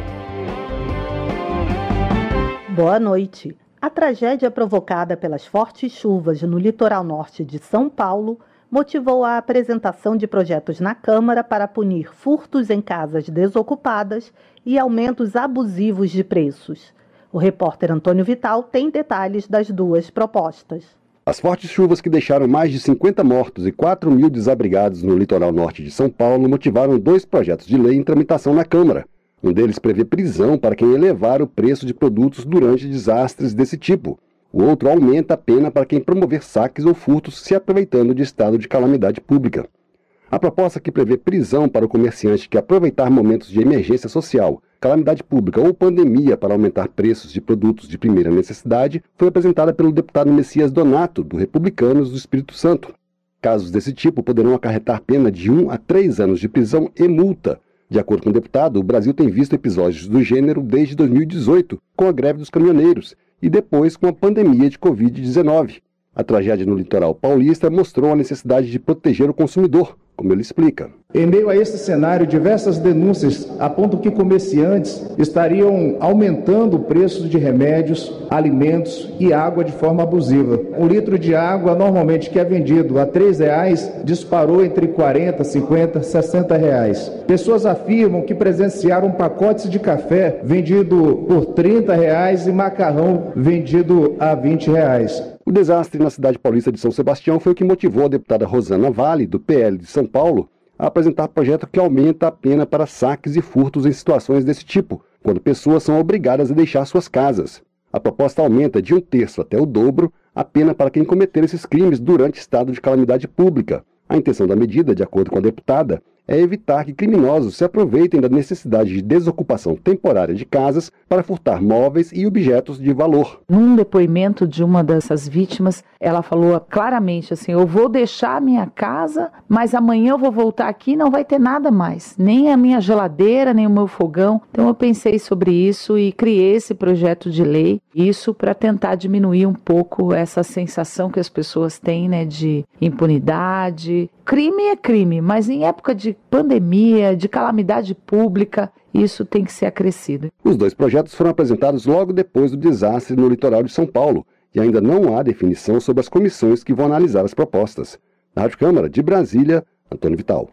Boa noite. A tragédia provocada pelas fortes chuvas no litoral norte de São Paulo motivou a apresentação de projetos na Câmara para punir furtos em casas desocupadas e aumentos abusivos de preços. O repórter Antônio Vital tem detalhes das duas propostas. As fortes chuvas que deixaram mais de 50 mortos e 4 mil desabrigados no litoral norte de São Paulo motivaram 2 projetos de lei em tramitação na Câmara. Um deles prevê prisão para quem elevar o preço de produtos durante desastres desse tipo. O outro aumenta a pena para quem promover saques ou furtos se aproveitando de estado de calamidade pública. A proposta que prevê prisão para o comerciante que aproveitar momentos de emergência social, calamidade pública ou pandemia para aumentar preços de produtos de primeira necessidade foi apresentada pelo deputado Messias Donato, do Republicanos do Espírito Santo. Casos desse tipo poderão acarretar pena de 1 a 3 anos de prisão e multa. De acordo com o deputado, o Brasil tem visto episódios do gênero desde 2018, com a greve dos caminhoneiros, e depois com a pandemia de Covid-19. A tragédia no litoral paulista mostrou a necessidade de proteger o consumidor, como ele explica. Em meio a esse cenário, diversas denúncias apontam que comerciantes estariam aumentando o preço de remédios, alimentos e água de forma abusiva. Um litro de água, normalmente que é vendido a R$ 3,00, disparou entre R$ 40, 50, R$ 60. Pessoas afirmam que presenciaram pacotes de café vendido por R$ 30 e macarrão vendido a R$ 20. O desastre na cidade paulista de São Sebastião foi o que motivou a deputada Rosana Vale, do PL de São Paulo, a apresentar projeto que aumenta a pena para saques e furtos em situações desse tipo, quando pessoas são obrigadas a deixar suas casas. A proposta aumenta de 1/3 até o dobro a pena para quem cometer esses crimes durante estado de calamidade pública. A intenção da medida, de acordo com a deputada, é evitar que criminosos se aproveitem da necessidade de desocupação temporária de casas para furtar móveis e objetos de valor. Num depoimento de uma dessas vítimas, ela falou claramente assim: eu vou deixar a minha casa, mas amanhã eu vou voltar aqui e não vai ter nada mais, nem a minha geladeira, nem o meu fogão. Então eu pensei sobre isso e criei esse projeto de lei, isso para tentar diminuir um pouco essa sensação que as pessoas têm, né, de impunidade. Crime é crime, mas em época de pandemia, de calamidade pública, isso tem que ser acrescido. Os 2 projetos foram apresentados logo depois do desastre no litoral de São Paulo e ainda não há definição sobre as comissões que vão analisar as propostas. Na Rádio Câmara de Brasília, Antônio Vital.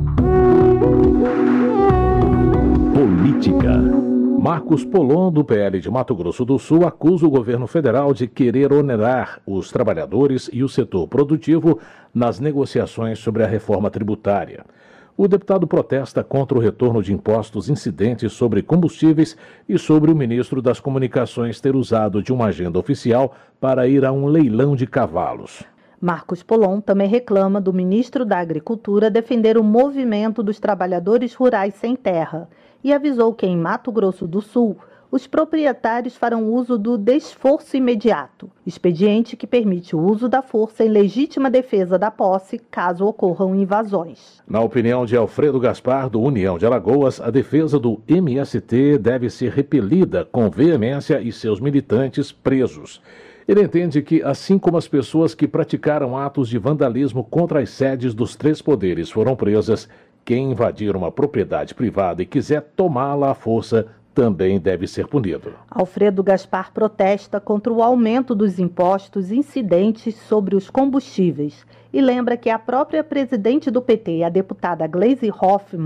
Política. Marcos Polon, do PL de Mato Grosso do Sul, acusa o governo federal de querer onerar os trabalhadores e o setor produtivo nas negociações sobre a reforma tributária. O deputado protesta contra o retorno de impostos incidentes sobre combustíveis e sobre o ministro das Comunicações ter usado de uma agenda oficial para ir a um leilão de cavalos. Marcos Polon também reclama do ministro da Agricultura defender o movimento dos trabalhadores rurais sem terra e avisou que em Mato Grosso do Sul os proprietários farão uso do desforço imediato, expediente que permite o uso da força em legítima defesa da posse caso ocorram invasões. Na opinião de Alfredo Gaspar, do União de Alagoas, a defesa do MST deve ser repelida com veemência e seus militantes presos. Ele entende que, assim como as pessoas que praticaram atos de vandalismo contra as sedes dos 3 poderes foram presas, quem invadir uma propriedade privada e quiser tomá-la à força também deve ser punido. Alfredo Gaspar protesta contra o aumento dos impostos incidentes sobre os combustíveis e lembra que a própria presidente do PT, a deputada Gleisi Hoffmann,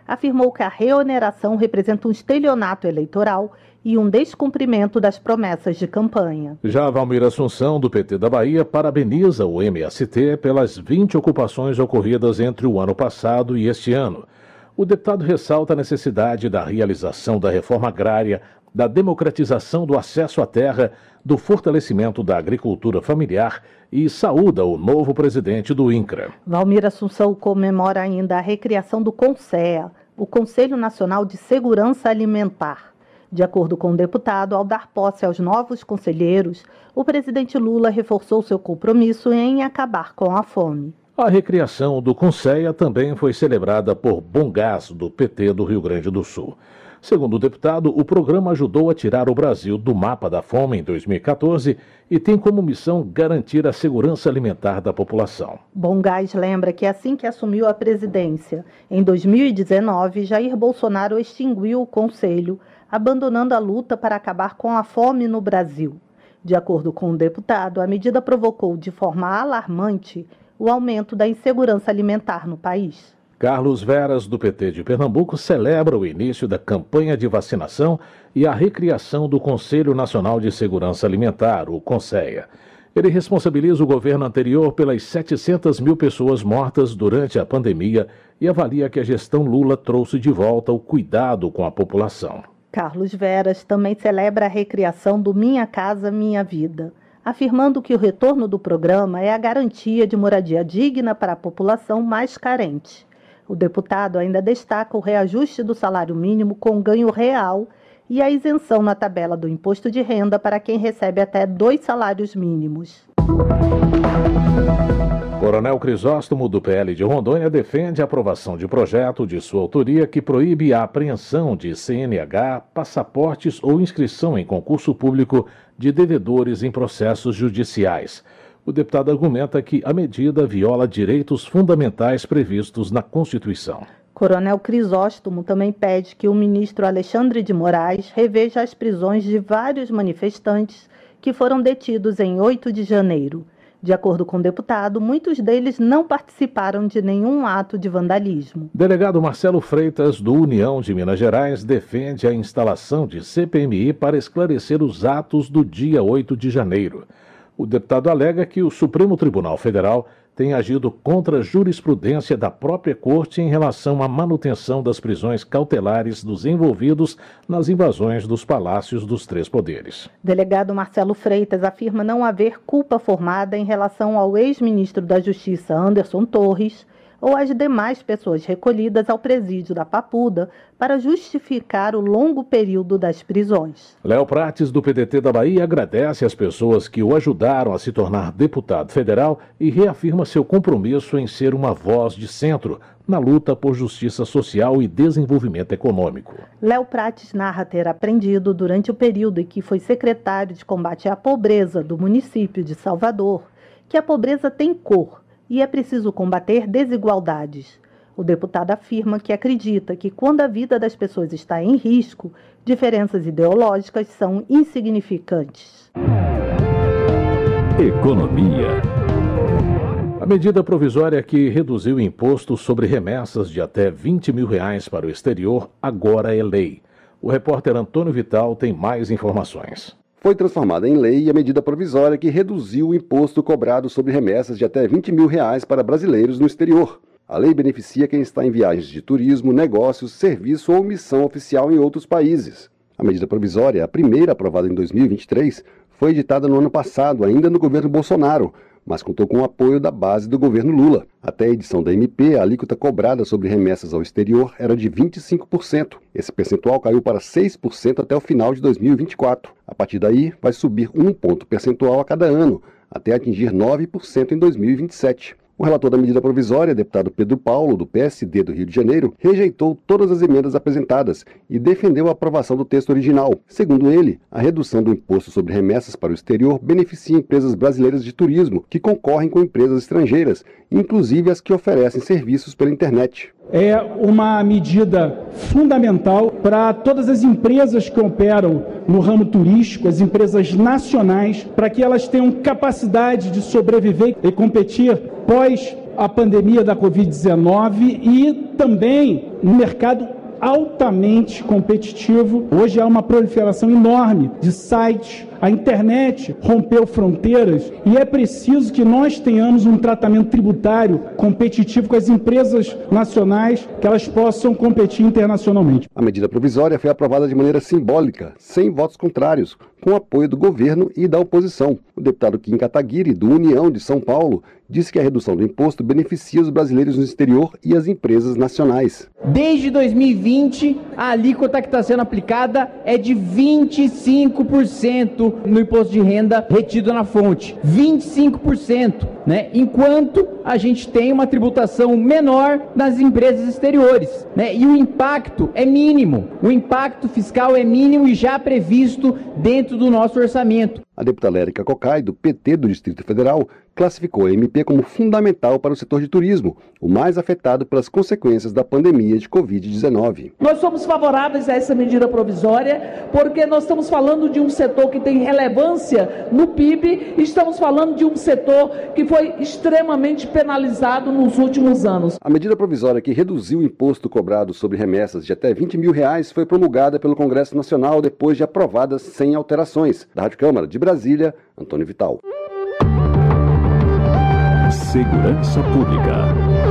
afirmou que a reoneração representa um estelionato eleitoral e um descumprimento das promessas de campanha. Já Valmir Assunção, do PT da Bahia, parabeniza o MST pelas 20 ocupações ocorridas entre o ano passado e este ano. O deputado ressalta a necessidade da realização da reforma agrária, da democratização do acesso à terra, do fortalecimento da agricultura familiar e saúda o novo presidente do INCRA. Valmir Assunção comemora ainda a recriação do CONSEA, o Conselho Nacional de Segurança Alimentar. De acordo com o deputado, ao dar posse aos novos conselheiros, o presidente Lula reforçou seu compromisso em acabar com a fome. A recriação do CONSEA também foi celebrada por Bongás, do PT do Rio Grande do Sul. Segundo o deputado, o programa ajudou a tirar o Brasil do mapa da fome em 2014 e tem como missão garantir a segurança alimentar da população. Bongás lembra que assim que assumiu a presidência, em 2019, Jair Bolsonaro extinguiu o conselho, abandonando a luta para acabar com a fome no Brasil. De acordo com o deputado, a medida provocou de forma alarmante o aumento da insegurança alimentar no país. Carlos Veras, do PT de Pernambuco, celebra o início da campanha de vacinação e a recriação do Conselho Nacional de Segurança Alimentar, o CONSEA. Ele responsabiliza o governo anterior pelas 700 mil pessoas mortas durante a pandemia e avalia que a gestão Lula trouxe de volta o cuidado com a população. Carlos Veras também celebra a recriação do Minha Casa Minha Vida, afirmando que o retorno do programa é a garantia de moradia digna para a população mais carente. O deputado ainda destaca o reajuste do salário mínimo com ganho real e a isenção na tabela do imposto de renda para quem recebe até 2 salários mínimos. Coronel Crisóstomo, do PL de Rondônia, defende a aprovação de projeto de sua autoria que proíbe a apreensão de CNH, passaportes ou inscrição em concurso público de devedores em processos judiciais. O deputado argumenta que a medida viola direitos fundamentais previstos na Constituição. Coronel Crisóstomo também pede que o ministro Alexandre de Moraes reveja as prisões de vários manifestantes que foram detidos em 8 de janeiro. De acordo com o deputado, muitos deles não participaram de nenhum ato de vandalismo. Delegado Marcelo Freitas, do União de Minas Gerais, defende a instalação de CPMI para esclarecer os atos do dia 8 de janeiro. O deputado alega que o Supremo Tribunal Federal tem agido contra a jurisprudência da própria Corte em relação à manutenção das prisões cautelares dos envolvidos nas invasões dos palácios dos 3 poderes. Delegado Marcelo Freitas afirma não haver culpa formada em relação ao ex-ministro da Justiça Anderson Torres ou às demais pessoas recolhidas ao presídio da Papuda para justificar o longo período das prisões. Léo Prates, do PDT da Bahia, agradece às pessoas que o ajudaram a se tornar deputado federal e reafirma seu compromisso em ser uma voz de centro na luta por justiça social e desenvolvimento econômico. Léo Prates narra ter aprendido durante o período em que foi secretário de combate à pobreza do município de Salvador que a pobreza tem cor e é preciso combater desigualdades. O deputado afirma que acredita que quando a vida das pessoas está em risco, diferenças ideológicas são insignificantes. Economia. A medida provisória que reduziu o imposto sobre remessas de até R$20 mil para o exterior agora é lei. O repórter Antônio Vital tem mais informações. Foi transformada em lei a medida provisória que reduziu o imposto cobrado sobre remessas de até R$20 mil para brasileiros no exterior. A lei beneficia quem está em viagens de turismo, negócios, serviço ou missão oficial em outros países. A medida provisória, a primeira aprovada em 2023, foi editada no ano passado, ainda no governo Bolsonaro, mas contou com o apoio da base do governo Lula. Até a edição da MP, a alíquota cobrada sobre remessas ao exterior era de 25%. Esse percentual caiu para 6% até o final de 2024. A partir daí, vai subir 1 ponto percentual a cada ano, até atingir 9% em 2027. O relator da medida provisória, deputado Pedro Paulo, do PSD do Rio de Janeiro, rejeitou todas as emendas apresentadas e defendeu a aprovação do texto original. Segundo ele, a redução do imposto sobre remessas para o exterior beneficia empresas brasileiras de turismo que concorrem com empresas estrangeiras, inclusive as que oferecem serviços pela internet. É uma medida fundamental para todas as empresas que operam no ramo turístico, as empresas nacionais, para que elas tenham capacidade de sobreviver e competir pós a pandemia da Covid-19 e também no mercado altamente competitivo. Hoje há uma proliferação enorme de sites, a internet rompeu fronteiras e é preciso que nós tenhamos um tratamento tributário competitivo com as empresas nacionais, que elas possam competir internacionalmente. A medida provisória foi aprovada de maneira simbólica, sem votos contrários, com apoio do governo e da oposição. O deputado Kim Kataguiri, do União de São Paulo, disse que a redução do imposto beneficia os brasileiros no exterior e as empresas nacionais. Desde 2020, a alíquota que está sendo aplicada é de 25% no imposto de renda retido na fonte. 25%, né? Enquanto a gente tem uma tributação menor nas empresas exteriores, né? E o impacto é mínimo. O impacto fiscal é mínimo e já previsto dentro do nosso orçamento. A deputada Érica Cocai, do PT do Distrito Federal, classificou a MP como fundamental para o setor de turismo, o mais afetado pelas consequências da pandemia de Covid-19. Nós somos favoráveis a essa medida provisória porque nós estamos falando de um setor que tem relevância no PIB e estamos falando de um setor que foi extremamente penalizado nos últimos anos. A medida provisória que reduziu o imposto cobrado sobre remessas de até R$20 mil foi promulgada pelo Congresso Nacional depois de aprovada sem alterações. Da Rádio Câmara de Brasília, Antônio Vital. Segurança Pública.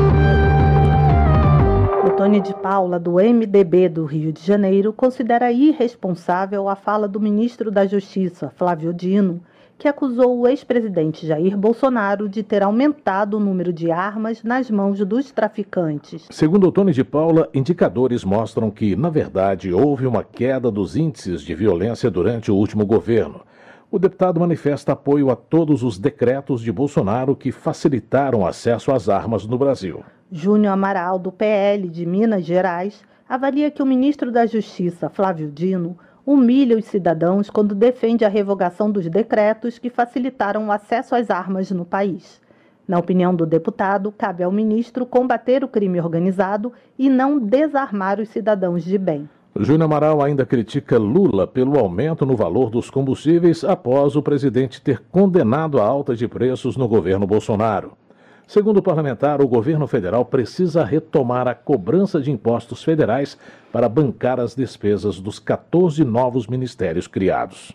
Otônia de Paula, do MDB do Rio de Janeiro, considera irresponsável a fala do ministro da Justiça, Flávio Dino, que acusou o ex-presidente Jair Bolsonaro de ter aumentado o número de armas nas mãos dos traficantes. Segundo Otônia de Paula, indicadores mostram que, na verdade, houve uma queda dos índices de violência durante o último governo. O deputado manifesta apoio a todos os decretos de Bolsonaro que facilitaram o acesso às armas no Brasil. Júnior Amaral, do PL de Minas Gerais, avalia que o ministro da Justiça, Flávio Dino, humilha os cidadãos quando defende a revogação dos decretos que facilitaram o acesso às armas no país. Na opinião do deputado, cabe ao ministro combater o crime organizado e não desarmar os cidadãos de bem. Júnior Amaral ainda critica Lula pelo aumento no valor dos combustíveis após o presidente ter condenado a alta de preços no governo Bolsonaro. Segundo o parlamentar, o governo federal precisa retomar a cobrança de impostos federais para bancar as despesas dos 14 novos ministérios criados.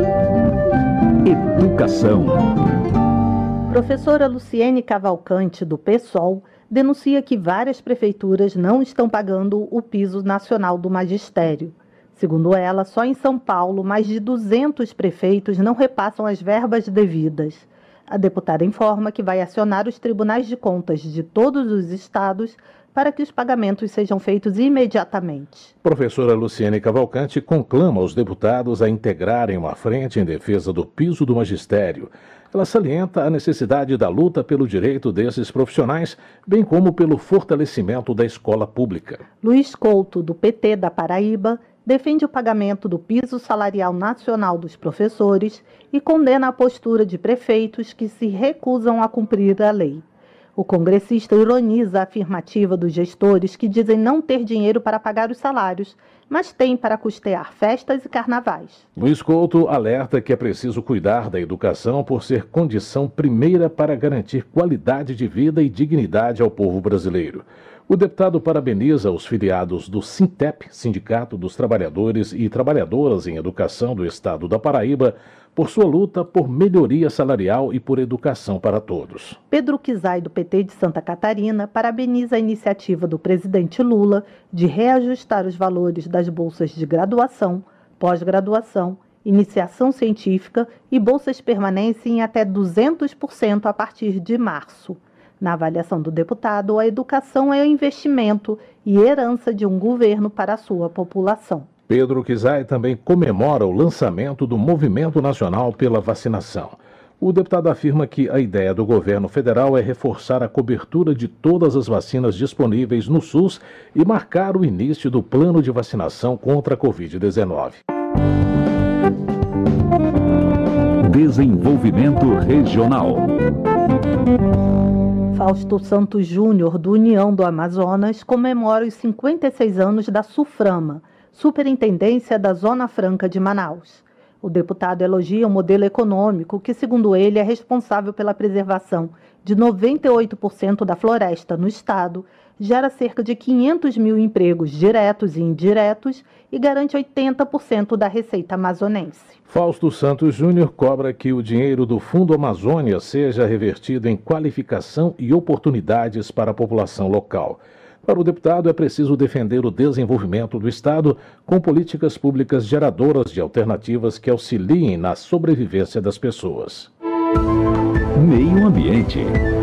Educação. Professora Luciene Cavalcante, do PSOL, denuncia que várias prefeituras não estão pagando o piso nacional do magistério. Segundo ela, só em São Paulo, mais de 200 prefeitos não repassam as verbas devidas. A deputada informa que vai acionar os tribunais de contas de todos os estados para que os pagamentos sejam feitos imediatamente. Professora Luciene Cavalcante conclama os deputados a integrarem uma frente em defesa do piso do magistério. Ela salienta a necessidade da luta pelo direito desses profissionais, bem como pelo fortalecimento da escola pública. Luiz Couto, do PT da Paraíba, defende o pagamento do piso salarial nacional dos professores e condena a postura de prefeitos que se recusam a cumprir a lei. O congressista ironiza a afirmativa dos gestores que dizem não ter dinheiro para pagar os salários, mas têm para custear festas e carnavais. Luiz Couto alerta que é preciso cuidar da educação por ser condição primeira para garantir qualidade de vida e dignidade ao povo brasileiro. O deputado parabeniza os filiados do Sintep, Sindicato dos Trabalhadores e Trabalhadoras em Educação do Estado da Paraíba, por sua luta por melhoria salarial e por educação para todos. Pedro Kizai, do PT de Santa Catarina, parabeniza a iniciativa do presidente Lula de reajustar os valores das bolsas de graduação, pós-graduação, iniciação científica e bolsas permanentes em até 200% a partir de março. Na avaliação do deputado, a educação é um investimento e herança de um governo para a sua população. Pedro Kizai também comemora o lançamento do Movimento Nacional pela Vacinação. O deputado afirma que a ideia do governo federal é reforçar a cobertura de todas as vacinas disponíveis no SUS e marcar o início do plano de vacinação contra a Covid-19. Desenvolvimento Regional. Fausto Santos Júnior, do União do Amazonas, comemora os 56 anos da SUFRAMA, Superintendência da Zona Franca de Manaus. O deputado elogia o modelo econômico que, segundo ele, é responsável pela preservação de 98% da floresta no estado, gera cerca de 500 mil empregos diretos e indiretos e garante 80% da receita amazonense. Fausto Santos Júnior cobra que o dinheiro do Fundo Amazônia seja revertido em qualificação e oportunidades para a população local. Para o deputado, é preciso defender o desenvolvimento do Estado com políticas públicas geradoras de alternativas que auxiliem na sobrevivência das pessoas. Meio Ambiente.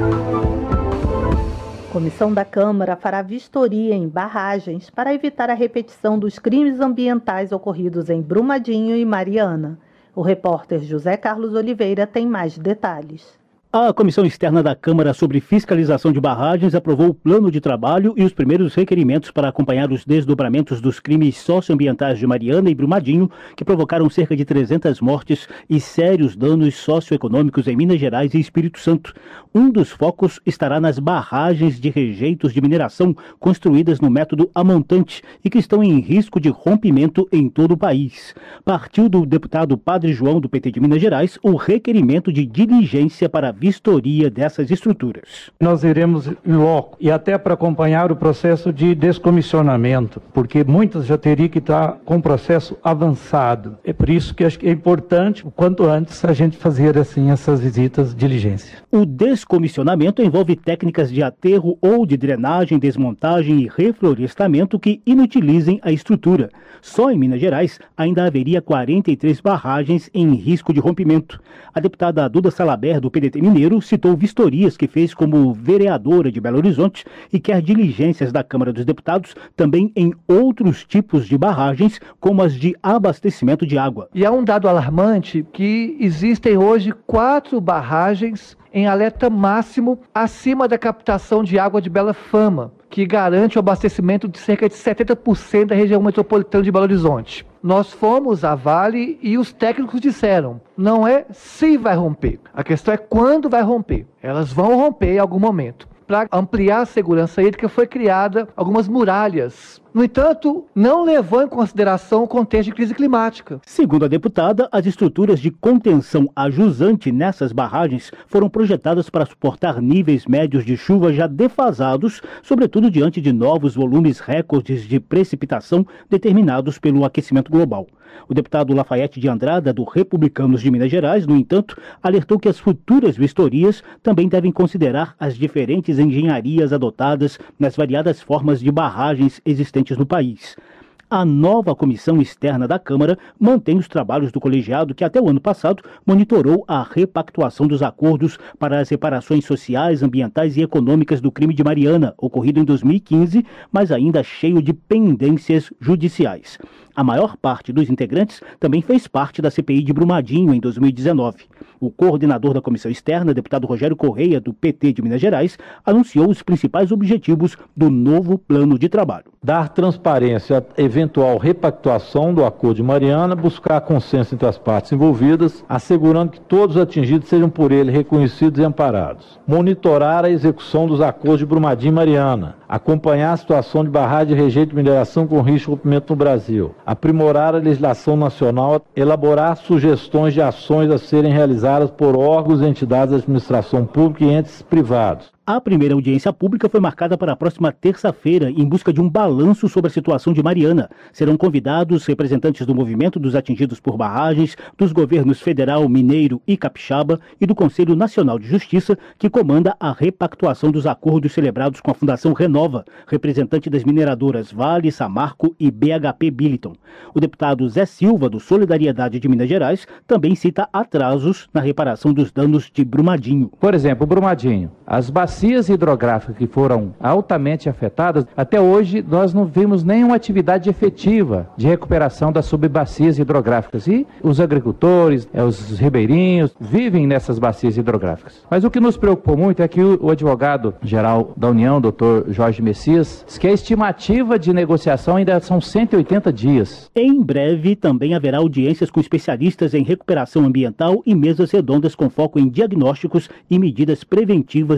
Comissão da Câmara fará vistoria em barragens para evitar a repetição dos crimes ambientais ocorridos em Brumadinho e Mariana. O repórter José Carlos Oliveira tem mais detalhes. A Comissão Externa da Câmara sobre Fiscalização de Barragens aprovou o plano de trabalho e os primeiros requerimentos para acompanhar os desdobramentos dos crimes socioambientais de Mariana e Brumadinho, que provocaram cerca de 300 mortes e sérios danos socioeconômicos em Minas Gerais e Espírito Santo. Um dos focos estará nas barragens de rejeitos de mineração construídas no método a montante e que estão em risco de rompimento em todo o país. Partiu do deputado Padre João, do PT de Minas Gerais, o requerimento de diligência para a vistoria dessas estruturas. Nós iremos em loco e até para acompanhar o processo de descomissionamento, porque muitas já teriam que estar com o processo avançado. É por isso que acho que é importante, o quanto antes, a gente fazer assim essas visitas de diligência. O descomissionamento envolve técnicas de aterro ou de drenagem, desmontagem e reflorestamento que inutilizem a estrutura. Só em Minas Gerais ainda haveria 43 barragens em risco de rompimento. A deputada Duda Salaber, do PDT Mineiro, citou vistorias que fez como vereadora de Belo Horizonte e quer diligências da Câmara dos Deputados também em outros tipos de barragens, como as de abastecimento de água. E há um dado alarmante que existem hoje 4 barragens em alerta máximo acima da captação de água de Bela Fama, que garante o abastecimento de cerca de 70% da região metropolitana de Belo Horizonte. Nós fomos à Vale e os técnicos disseram, não é se vai romper, a questão é quando vai romper. Elas vão romper em algum momento. Para ampliar a segurança hídrica foi criada algumas muralhas. No entanto, não levou em consideração o contexto de crise climática. Segundo a deputada, as estruturas de contenção a jusante nessas barragens foram projetadas para suportar níveis médios de chuva já defasados, sobretudo diante de novos volumes recordes de precipitação determinados pelo aquecimento global. O deputado Lafayette de Andrada, do Republicanos de Minas Gerais, no entanto, alertou que as futuras vistorias também devem considerar as diferentes engenharias adotadas nas variadas formas de barragens existentes no país. A nova comissão externa da Câmara mantém os trabalhos do colegiado que até o ano passado monitorou a repactuação dos acordos para as reparações sociais, ambientais e econômicas do crime de Mariana, ocorrido em 2015, mas ainda cheio de pendências judiciais. A maior parte dos integrantes também fez parte da CPI de Brumadinho em 2019. O coordenador da comissão externa, deputado Rogério Correia, do PT de Minas Gerais, anunciou os principais objetivos do novo plano de trabalho. Dar transparência à eventual repactuação do acordo de Mariana, buscar consenso entre as partes envolvidas, assegurando que todos os atingidos sejam por ele reconhecidos e amparados. Monitorar a execução dos acordos de Brumadinho e Mariana. Acompanhar a situação de barragem de rejeito de mineração com risco de rompimento no Brasil. Aprimorar a legislação nacional, elaborar sugestões de ações a serem realizadas por órgãos e entidades da administração pública e entes privados. A primeira audiência pública foi marcada para a próxima terça-feira, em busca de um balanço sobre a situação de Mariana. Serão convidados representantes do movimento dos atingidos por barragens, dos governos federal, mineiro e capixaba e do Conselho Nacional de Justiça, que comanda a repactuação dos acordos celebrados com a Fundação Renova, representante das mineradoras Vale, Samarco e BHP Billiton. O deputado Zé Silva, do Solidariedade de Minas Gerais, também cita atrasos na reparação dos danos de Brumadinho. Por exemplo, Brumadinho, as bacias hidrográficas que foram altamente afetadas, até hoje nós não vimos nenhuma atividade efetiva de recuperação das subbacias hidrográficas. E os agricultores, os ribeirinhos, vivem nessas bacias hidrográficas. Mas o que nos preocupou muito é que o advogado-geral da União, doutor Jorge Messias, diz que a estimativa de negociação ainda são 180 dias. Em breve também haverá audiências com especialistas em recuperação ambiental e mesas redondas com foco em diagnósticos e medidas preventivas de novas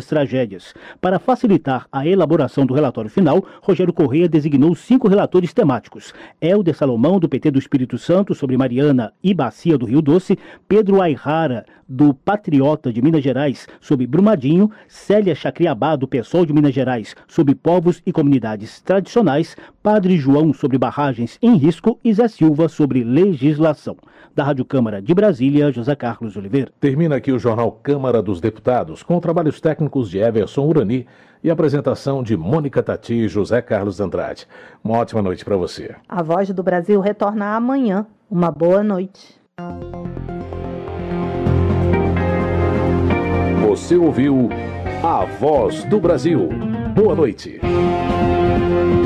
tragédias. Para facilitar a elaboração do relatório final, Rogério Correia designou 5 relatores temáticos. Helder Salomão, do PT do Espírito Santo, sobre Mariana e Bacia do Rio Doce, Pedro Ayrara, do Patriota de Minas Gerais, sobre Brumadinho, Célia Chacriabá, do PSOL de Minas Gerais, sobre povos e comunidades tradicionais, Padre João, sobre barragens em risco e Zé Silva, sobre legislação. Da Rádio Câmara de Brasília, José Carlos Oliveira. Termina aqui o Jornal Câmara dos Deputados, com trabalhos técnicos de Everson Urani e apresentação de Mônica Tati e José Carlos Andrade. Uma ótima noite para você. A Voz do Brasil retorna amanhã. Uma boa noite. Você ouviu A Voz do Brasil. Boa noite.